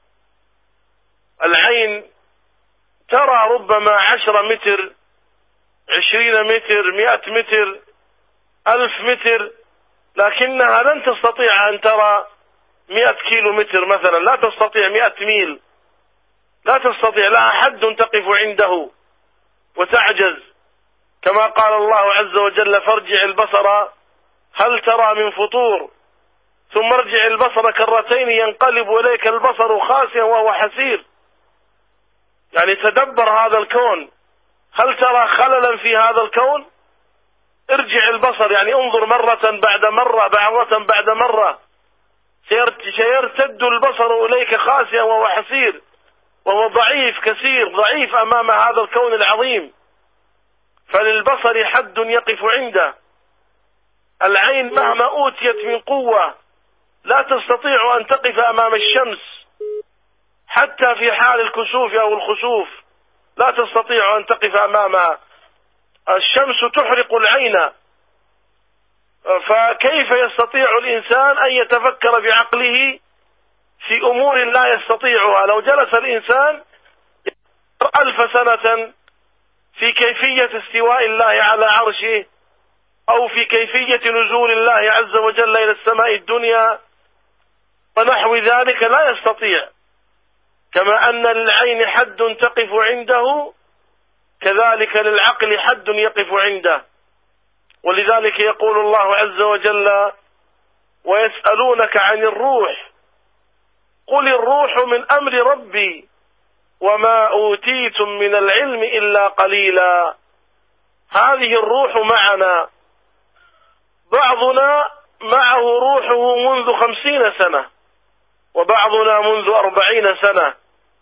العين ترى ربما 10 متر، 20 متر، 100 متر، 1000 متر، لكنها لن تستطيع أن ترى 100 كيلو متر مثلا، لا تستطيع 100 ميل، لا تستطيع، لها حد تقف عنده وتعجز. كما قال الله عز وجل: فارجع البصر هل ترى من فطور ثم ارجع البصر كرتين ينقلب إليك البصر خاسئا وهو حسير. يعني تدبر هذا الكون، هل ترى خللا في هذا الكون؟ ارجع البصر، يعني انظر مرة بعد مرة، مرة بعد مرة، سيرتد البصر إليك خاسئا وهو حسير، وهو ضعيف كثير، ضعيف أمام هذا الكون العظيم. فللبصر حد يقف عنده. العين مهما أوتيت من قوة لا تستطيع أن تقف أمام الشمس، حتى في حال الكسوف أو الخسوف لا تستطيع أن تقف أمامها، الشمس تحرق العين. فكيف يستطيع الإنسان أن يتفكر بعقله في أمور لا يستطيعها؟ لو جلس الإنسان 1000 سنة في كيفية استواء الله على عرشه أو في كيفية نزول الله عز وجل إلى السماء الدنيا ونحو ذلك، لا يستطيع. كما أن للعين حد تقف عنده كذلك للعقل حد يقف عنده. ولذلك يقول الله عز وجل: ويسألونك عن الروح قل الروح من أمر ربي وما أوتيتم من العلم إلا قليلا. هذه الروح معنا، بعضنا معه روحه منذ 50 سنة، وبعضنا منذ 40 سنة،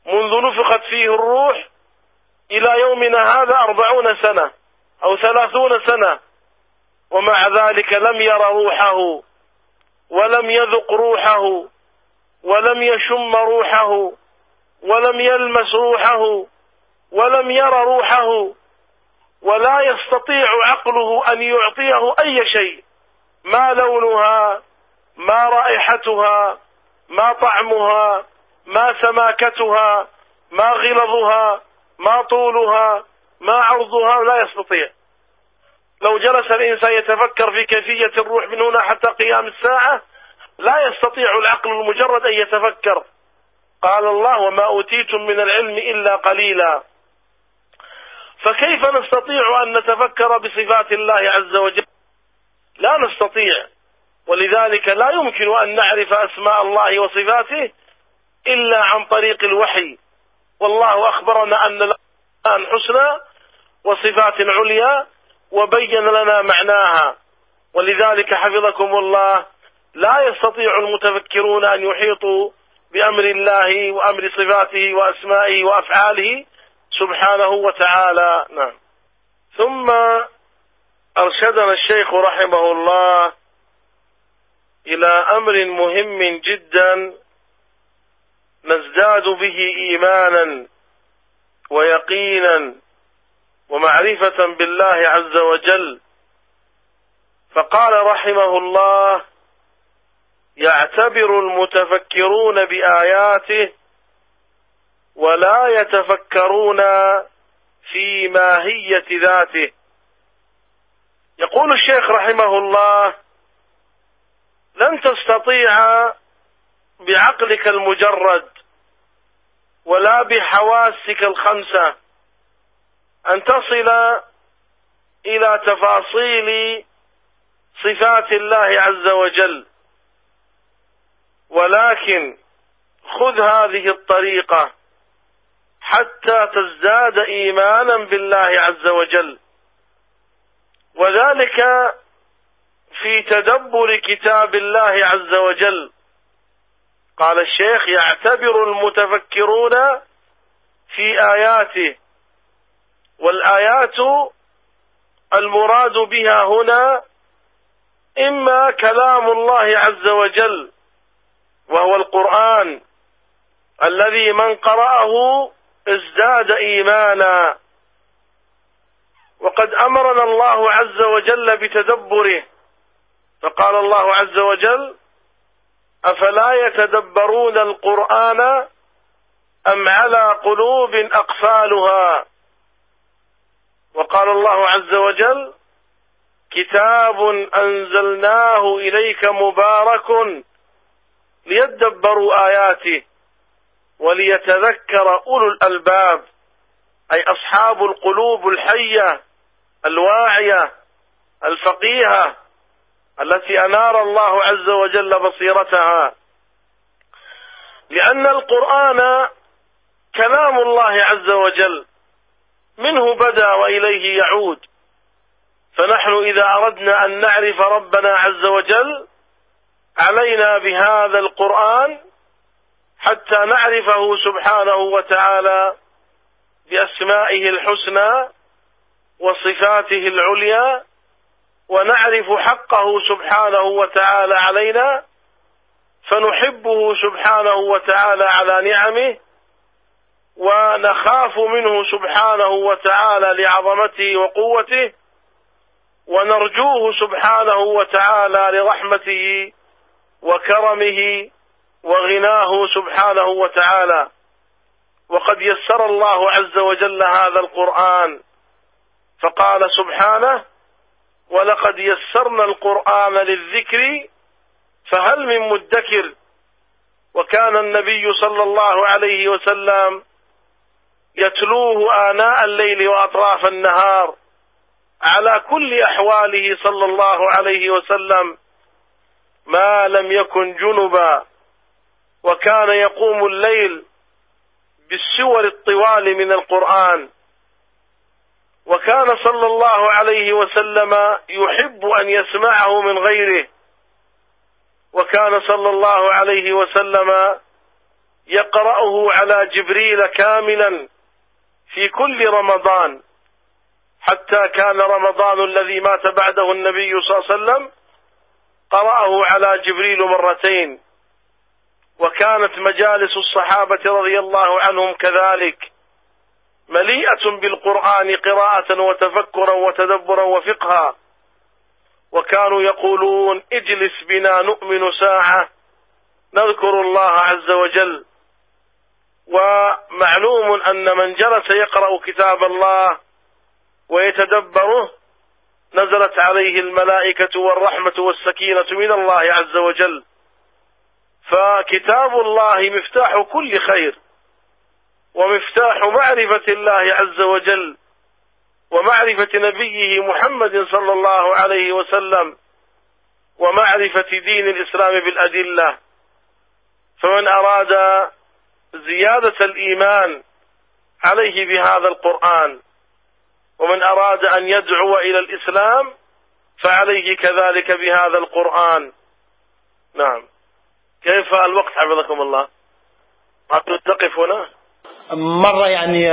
منذ نفخت فيه الروح إلى يومنا هذا 40 سنة أو 30 سنة، ومع ذلك لم ير روحه ولم يذق روحه ولم يشم روحه ولم يلمس روحه ولم ير روحه، ولا يستطيع عقله أن يعطيه أي شيء، ما لونها، ما رائحتها، ما طعمها، ما سماكتها، ما غلظها، ما طولها، ما عرضها، لا يستطيع. لو جلس الإنسان يتفكر في كيفية الروح من هنا حتى قيام الساعة لا يستطيع العقل المجرد أن يتفكر. قال الله: وما أوتيتم من العلم إلا قليلا. فكيف نستطيع أن نتفكر بصفات الله عز وجل؟ لا نستطيع، ولذلك لا يمكن أن نعرف أسماء الله وصفاته إلا عن طريق الوحي، والله أخبرنا أن الأسماء حسنى وصفات عليا وبين لنا معناها، ولذلك حفظكم الله لا يستطيع المتفكرون أن يحيطوا بأمر الله وأمر صفاته وأسمائه وأفعاله سبحانه وتعالى. نعم. ثم أرشدنا الشيخ رحمه الله إلى أمر مهم جدا نزداد به إيمانا ويقينا ومعرفة بالله عز وجل. فقال رحمه الله: يعتبر المتفكرون بآياته ولا يتفكرون في ماهية ذاته. يقول الشيخ رحمه الله: لن تستطيع بعقلك المجرد ولا بحواسك الخمسة أن تصل إلى تفاصيل صفات الله عز وجل، ولكن خذ هذه الطريقة حتى تزداد إيمانا بالله عز وجل، وذلك في تدبر كتاب الله عز وجل. قال الشيخ: يعتبر المتفكرون في آياته، والآيات المراد بها هنا إما كلام الله عز وجل وهو القرآن الذي من قرأه ازداد إيمانا، وقد أمرنا الله عز وجل بتدبره، فقال الله عز وجل: أفلا يتدبرون القرآن أم على قلوب أقفالها. وقال الله عز وجل: كتاب أنزلناه إليك مبارك ليدبروا آياته وليتذكر أولو الألباب، أي أصحاب القلوب الحية الواعية الفقيهة التي أنار الله عز وجل بصيرتها، لأن القرآن كلام الله عز وجل، منه بدأ وإليه يعود. فنحن إذا أردنا أن نعرف ربنا عز وجل علينا بهذا القرآن حتى نعرفه سبحانه وتعالى بأسمائه الحسنى وصفاته العليا، ونعرف حقه سبحانه وتعالى علينا، فنحبه سبحانه وتعالى على نعمه، ونخاف منه سبحانه وتعالى لعظمته وقوته، ونرجوه سبحانه وتعالى لرحمته وكرمه وغناه سبحانه وتعالى. وقد يسر الله عز وجل هذا القرآن، فقال سبحانه: ولقد يسرنا القرآن للذكر فهل من مدكر. وكان النبي صلى الله عليه وسلم يتلوه آناء الليل وأطراف النهار على كل أحواله صلى الله عليه وسلم ما لم يكن جنبا، وكان يقوم الليل بالسور الطوال من القرآن، وكان صلى الله عليه وسلم يحب أن يسمعه من غيره، وكان صلى الله عليه وسلم يقرأه على جبريل كاملا في كل رمضان، حتى كان رمضان الذي مات بعده النبي صلى الله عليه وسلم قرأه على جبريل مرتين. وكانت مجالس الصحابة رضي الله عنهم كذلك مليئة بالقرآن قراءة وتفكرا وتدبرا وفقها، وكانوا يقولون اجلس بنا نؤمن ساعة نذكر الله عز وجل. ومعلوم أن من جلس يقرأ كتاب الله ويتدبره نزلت عليه الملائكة والرحمة والسكينة من الله عز وجل. فكتاب الله مفتاح كل خير، ومفتاح معرفة الله عز وجل ومعرفة نبيه محمد صلى الله عليه وسلم ومعرفة دين الإسلام بالأدلة. فمن أراد زيادة الإيمان عليه بهذا القرآن، ومن أراد أن يدعو إلى الإسلام فعليه كذلك بهذا القرآن. نعم. كيف الوقت حفظكم الله؟ نقف هنا مرة يعني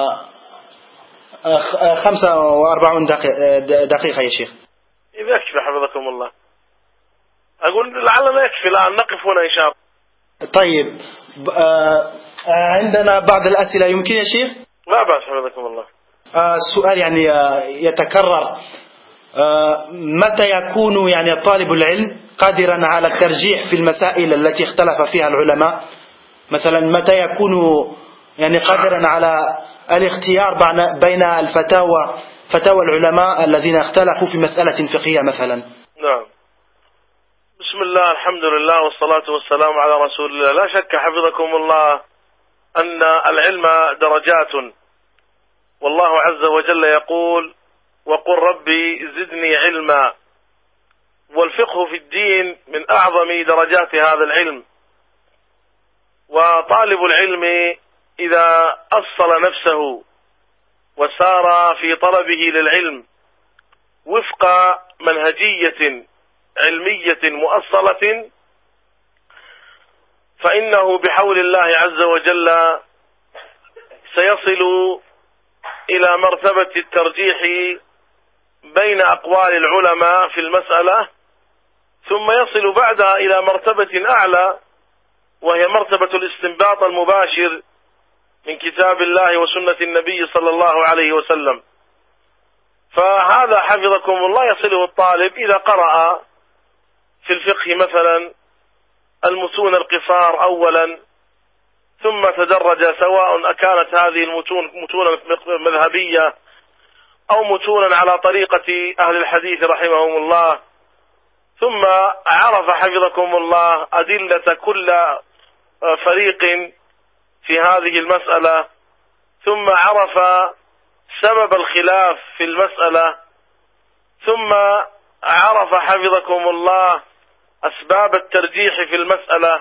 45 دقيقة يا شيخ. إذا يكفي حفظكم الله. أقول لعلنا يكفي الآن، نقف هنا إن شاء الله. طيب عندنا بعض الأسئلة يمكن يا شيخ؟ لا بأس حفظكم الله. السؤال يعني يتكرر، متى يكون يعني طالب العلم قادرا على الترجيح في المسائل التي اختلف فيها العلماء؟ مثلا متى يكون يعني قادرا على الاختيار بين فتاوى العلماء الذين اختلفوا في مسألة فقهية مثلا؟ نعم. بسم الله، الحمد لله والصلاة والسلام على رسول الله. لا شك حفظكم الله أن العلم درجات، والله عز وجل يقول وقل ربي زدني علما. والفقه في الدين من أعظم درجات هذا العلم. وطالب العلم إذا أصل نفسه وسار في طلبه للعلم وفق منهجية علمية مؤصلة، فإنه بحول الله عز وجل سيصل إلى مرتبة الترجيح بين أقوال العلماء في المسألة، ثم يصل بعدها إلى مرتبة أعلى، وهي مرتبة الاستنباط المباشر من كتاب الله وسنة النبي صلى الله عليه وسلم. فهذا حفظكم الله يصله الطالب إذا قرأ في الفقه مثلا المتون القصار أولا، ثم تدرج، سواء أكانت هذه المتون متونا مذهبية أو متونا على طريقة أهل الحديث رحمهم الله، ثم عرف حفظكم الله أدلة كل فريق في هذه المسألة، ثم عرف سبب الخلاف في المسألة، ثم عرف حفظكم الله أسباب الترجيح في المسألة،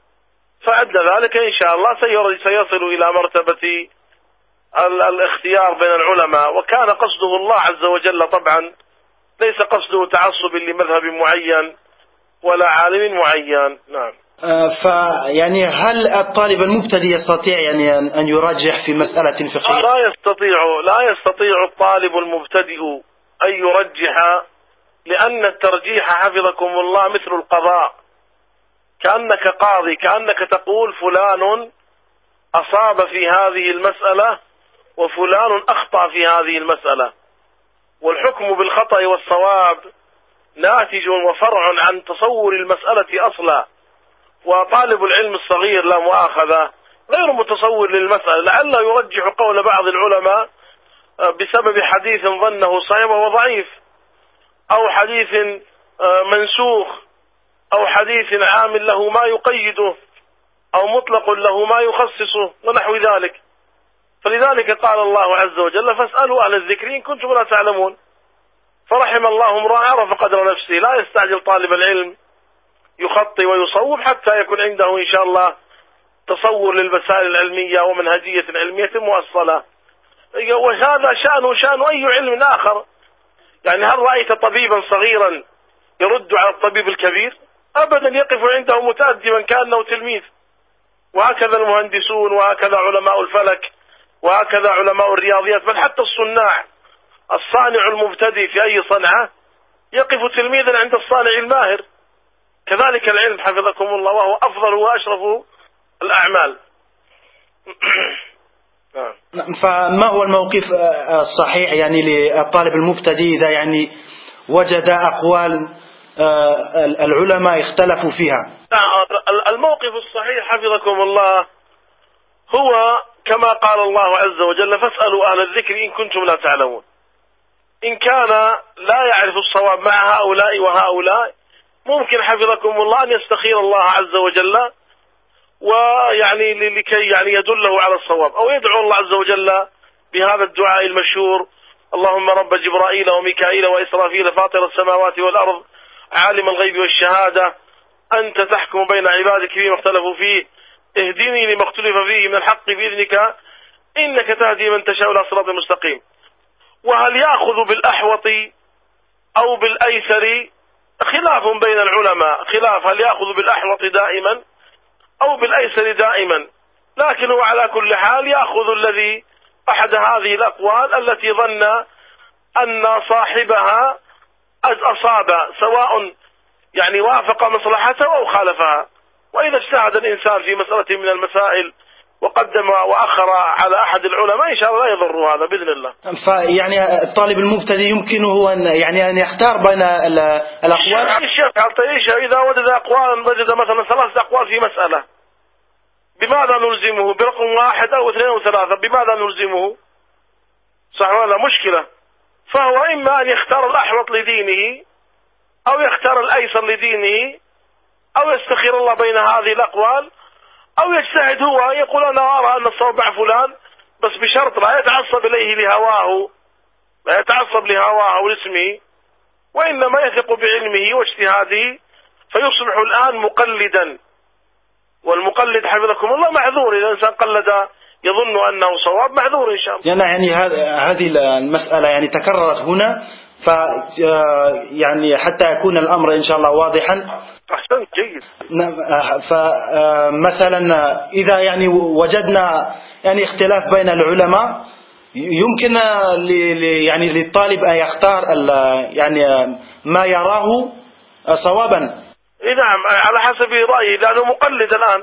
فعد ذلك إن شاء الله سيصل إلى مرتبة الاختيار بين العلماء. وكان قصده الله عز وجل طبعا، ليس قصده تعصب لمذهب معين ولا عالم معين. نعم. فيعني هل الطالب المبتدئ يستطيع يعني أن يرجح في مسألة فقهية؟ لا يستطيع الطالب المبتدئ أن يرجح، لأن الترجيح حفظكم الله مثل القضاء، كأنك قاضي، كأنك تقول فلان أصاب في هذه المسألة وفلان أخطأ في هذه المسألة، والحكم بالخطأ والصواب ناتج وفرع عن تصور المسألة أصلا. وطالب العلم الصغير لا مؤاخذة غير متصور للمسألة، لعله يرجح قول بعض العلماء بسبب حديث ظنه صحيح وهو ضعيف، أو حديث منسوخ، أو حديث عام له ما يقيده، أو مطلق له ما يخصصه ونحو ذلك. فلذلك قال الله عز وجل فاسألوا أهل الذكر إن كنتم لا تعلمون. فرحم الله امرأ عرف قدر نفسه. لا يستعجل طالب العلم يخطي ويصوب حتى يكون عنده إن شاء الله تصور للمسائل العلمية ومنهجية علمية مؤصلة. وهذا شأن أي علم آخر. يعني هل رأيت طبيبا صغيرا يرد على الطبيب الكبير؟ أبدا، يقف عنده متأدبا كأنه تلميذ. وهكذا المهندسون، وهكذا علماء الفلك، وهكذا علماء الرياضيات، بل حتى الصناع. الصانع المبتدئ في أي صنعة يقف تلميذا عند الصانع الماهر. كذلك العلم حفظكم الله، وهو أفضل وأشرف الأعمال. فما هو الموقف الصحيح يعني للطالب المبتدئ إذا يعني وجد أقوال العلماء اختلفوا فيها؟ الموقف الصحيح حفظكم الله هو كما قال الله عز وجل: فاسألوا أهل الذكر إن كنتم لا تعلمون. إن كان لا يعرف الصواب مع هؤلاء وهؤلاء، ممكن حفظكم الله أن يستخير الله عز وجل، ويعني لكي يعني يدله على الصواب، أو يدعو الله عز وجل بهذا الدعاء المشهور: اللهم رب جبرائيل وميكائيل وإسرافيل فاطر السماوات والأرض عالم الغيب والشهادة أنت تحكم بين عبادك فيما اختلفوا فيه اهدني لما اختلف فيه من الحق بإذنك إنك تهدي من تشاء إلى صراط مستقيم. وهل يأخذ بالأحوط أو بالأيسر؟ خلاف بين العلماء، خلاف هل يأخذ بالأحوط دائما أو بالأيسر دائما، لكن هو على كل حال يأخذ الذي أحد هذه الأقوال التي ظن أن صاحبها أصاب، سواء يعني وافق مصلحته أو خالفها. وإذا اجتهد الإنسان في مسألة من المسائل وقدم وأخر على أحد العلماء إن شاء الله لا يضر هذا بإذن الله. فيعني الطالب المبتدئ يمكنه أن يختار بين الأقوال. إذا وجد أقوال، وجد مثلا 3 أقوال في مسألة، بماذا نلزمه؟ برقم 1 أو 2 أو 3، بماذا نلزمه؟ صح ولا مشكلة؟ فهو إما أن يختار الأحوط لدينه، أو يختار الأيسر لدينه، أو يستخير الله بين هذه الأقوال، أو يجتهد هو يقول أنا أرى أن الصواب مع فلان، بس بشرط لا يتعصب إليه لهواه، لا يتعصب لهواه ولاسمه، وإنما يثق بعلمه واجتهاده، فيصبح الآن مقلدا. والمقلد حفظكم الله معذور، إذا الإنسان قلد يظن أنه صواب معذور إن شاء الله. يعني هذه المسألة يعني تكررت هنا، يعني حتى يكون الأمر إن شاء الله واضحا. أحسن، جيد. فمثلا إذا يعني وجدنا يعني اختلاف بين العلماء، يمكن يعني للطالب أن يختار يعني ما يراه صوابا. نعم، على حسب رأيه، لأنه مقلد الآن.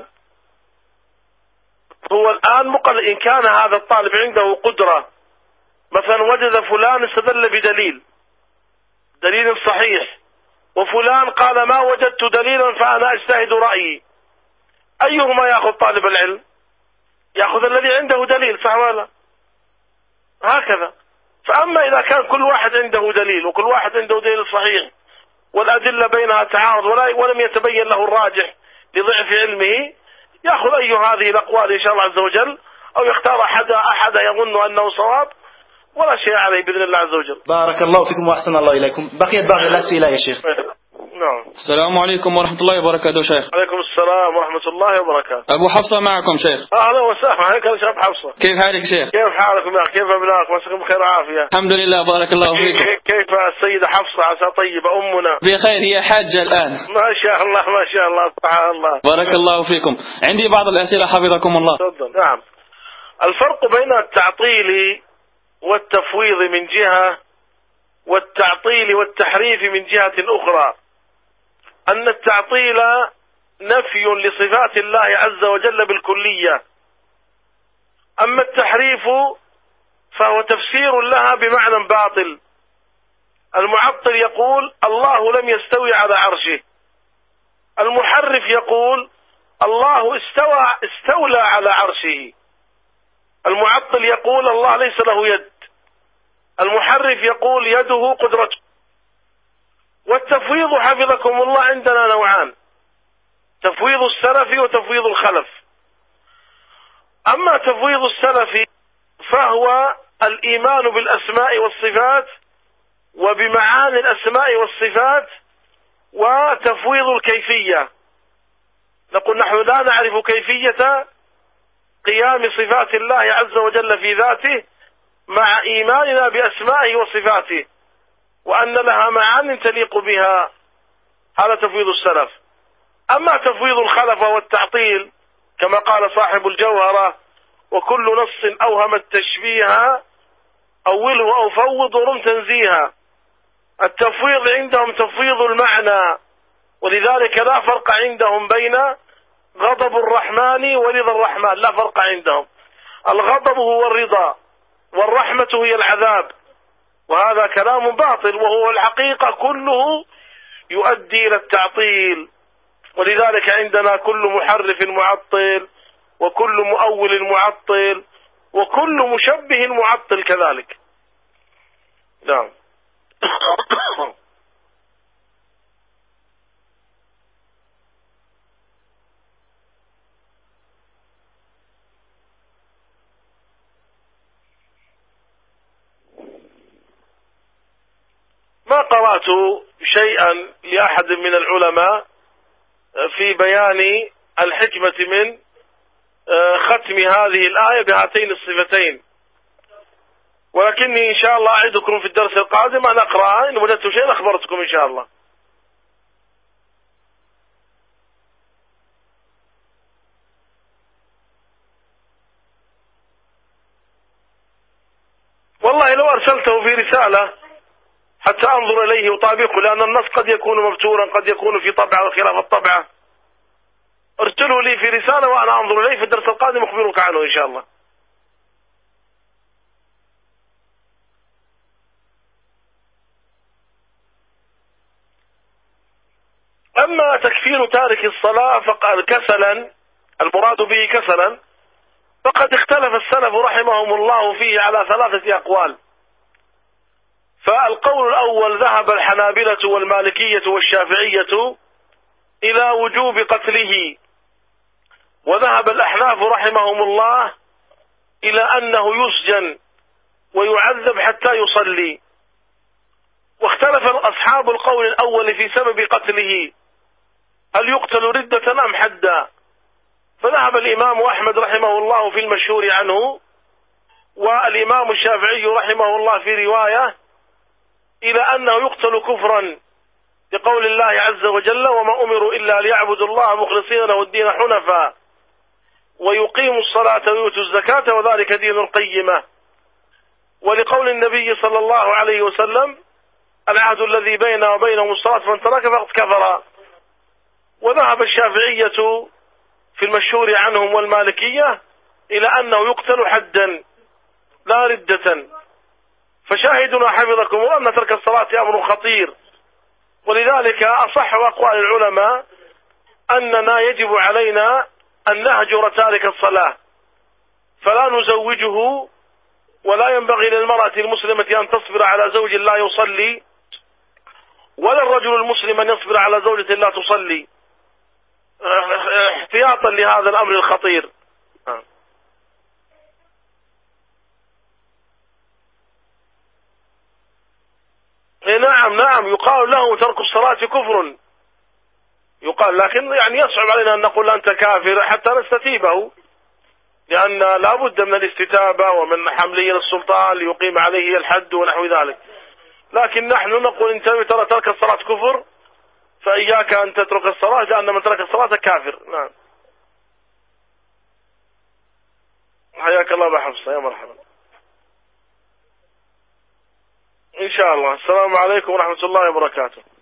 هو الآن مقلد. إن كان هذا الطالب عنده قدرة، مثلا وجد فلان استدل دليل صحيح، وفلان قال ما وجدت دليلا فأنا أجتهد رأيي، أيهما يأخذ طالب العلم؟ يأخذ الذي عنده دليل، صح ولا؟ هكذا. فأما إذا كان كل واحد عنده دليل، وكل واحد عنده دليل صحيح، والأدلة بينها تعارض ولم يتبين له الراجح لضعف علمه، يأخذ أي هذه الأقوال إن شاء الله عز وجل، أو يختار أحد يظن أنه صواب، ولا شيء عليه بإذن الله عز وجل. بارك الله فيكم وأحسن الله إليكم. بقيت باقي الأسئلة يا شيخ. نعم. السلام عليكم ورحمة الله وبركاته شيخ. عليكم السلام ورحمة الله وبركاته. أبو حفصة معكم شيخ. أهلا وسهلا، عليك يا شيخ حفصة. كيف حالك شيخ؟ كيف حالكم يا أخي؟ كيف أبنائك؟ مساكم بخير وعافية. الحمد لله، بارك الله فيكم. كيف السيدة حفصة عسى طيبة أمنا؟ بخير، هي حاجة الآن. ما شاء الله ما شاء الله، سبحان الله. بارك الله فيكم. عندي بعض الأسئلة حفظكم الله. تفضل. نعم. الفرق بين التعطيل والتفويض من جهة، والتعطيل والتحريف من جهة أخرى، أن التعطيل نفي لصفات الله عز وجل بالكلية، أما التحريف فهو تفسير لها بمعنى باطل. المعطل يقول الله لم يستوي على عرشه، المحرف يقول الله استولى على عرشه. المعطل يقول الله ليس له يد، المحرف يقول يده قدرته. والتفويض حفظكم الله عندنا نوعان: تفويض السلف وتفويض الخلف. أما تفويض السلف فهو الإيمان بالأسماء والصفات وبمعاني الأسماء والصفات، وتفويض الكيفية. نقول نحن لا نعرف كيفية قيام صفات الله عز وجل في ذاته مع إيماننا بأسمائه وصفاته، وأن لها معان تليق بها. هذا تفويض السلف. أما تفويض الخلف والتعطيل كما قال صاحب الجوهرة: وكل نص أوهم التشبيه أوله أو فوض ورم تنزيها. التفويض عندهم تفويض المعنى، ولذلك لا فرق عندهم بين غضب الرحمن ورضا الرحمن، لا فرق عندهم. الغضب هو الرضا والرحمة هي العذاب، وهذا كلام باطل، وهو الحقيقة كله يؤدي إلى التعطيل. ولذلك عندنا كل محرف معطل، وكل مؤول معطل، وكل مشبه معطل كذلك. نعم. ما قرأت شيئا لأحد من العلماء في بيان الحكمة من ختم هذه الآية بهاتين الصفتين، ولكني إن شاء الله أعدكم في الدرس القادم أن أقرأ، إن وجدت شيئا أخبرتكم إن شاء الله. والله لو أرسلته في رسالة حتى أنظر إليه وطابقه، لأن النص قد يكون مبتورا، قد يكون في طبعة وخلاف الطبعة. ارسله لي في رسالة وأنا أنظر إليه في الدرس القادم أخبرك عنه إن شاء الله. أما تكفير تارك الصلاة فقد كسلا، المراد به كسلا، فقد اختلف السلف رحمهم الله فيه على 3 أقوال. فالقول الأول ذهب الحنابلة والمالكية والشافعية إلى وجوب قتله، وذهب الأحناف رحمهم الله إلى أنه يسجن ويعذب حتى يصلي. واختلف أصحاب القول الأول في سبب قتله، هل يقتل ردة أم حدا؟ فذهب الإمام أحمد رحمه الله في المشهور عنه، والإمام الشافعي رحمه الله في رواية، إلى أنه يقتل كفرا، بقول الله عز وجل: وما أمروا إلا ليعبدوا الله مخلصين له الدين حنفاء ويقيموا الصلاة ويؤتوا الزكاة وذلك دين القيمة. ولقول النبي صلى الله عليه وسلم: العهد الذي بيننا وبينهم الصلاة فمن ترك فقد كفر. وذهب الشافعية في المشهور عنهم والمالكية إلى أنه يقتل حدا لا ردة. فشاهدنا حفظكم أن ترك الصلاة أمر خطير، ولذلك أصح أقوال العلماء أننا يجب علينا أن نهجر تارك الصلاة، فلا نزوجه، ولا ينبغي للمرأة المسلمة أن تصبر على زوج لا يصلي، ولا الرجل المسلم أن يصبر على زوجة لا تصلي، احتياطا لهذا الأمر الخطير. نعم يقال له ترك الصلاة كفر، يقال، لكن يعني يصعب علينا أن نقول أنت كافر حتى نستتيبه، لأن لا بد من الاستتابة ومن حمله للسلطان ليقيم عليه الحد ونحو ذلك. لكن نحن نقول انت ترى ترك الصلاة كفر، فإياك أن تترك الصلاة، لأن من ترك الصلاة كافر. نعم. حياك الله بحفصة، يا مرحبا. إن شاء الله. السلام عليكم ورحمة الله وبركاته.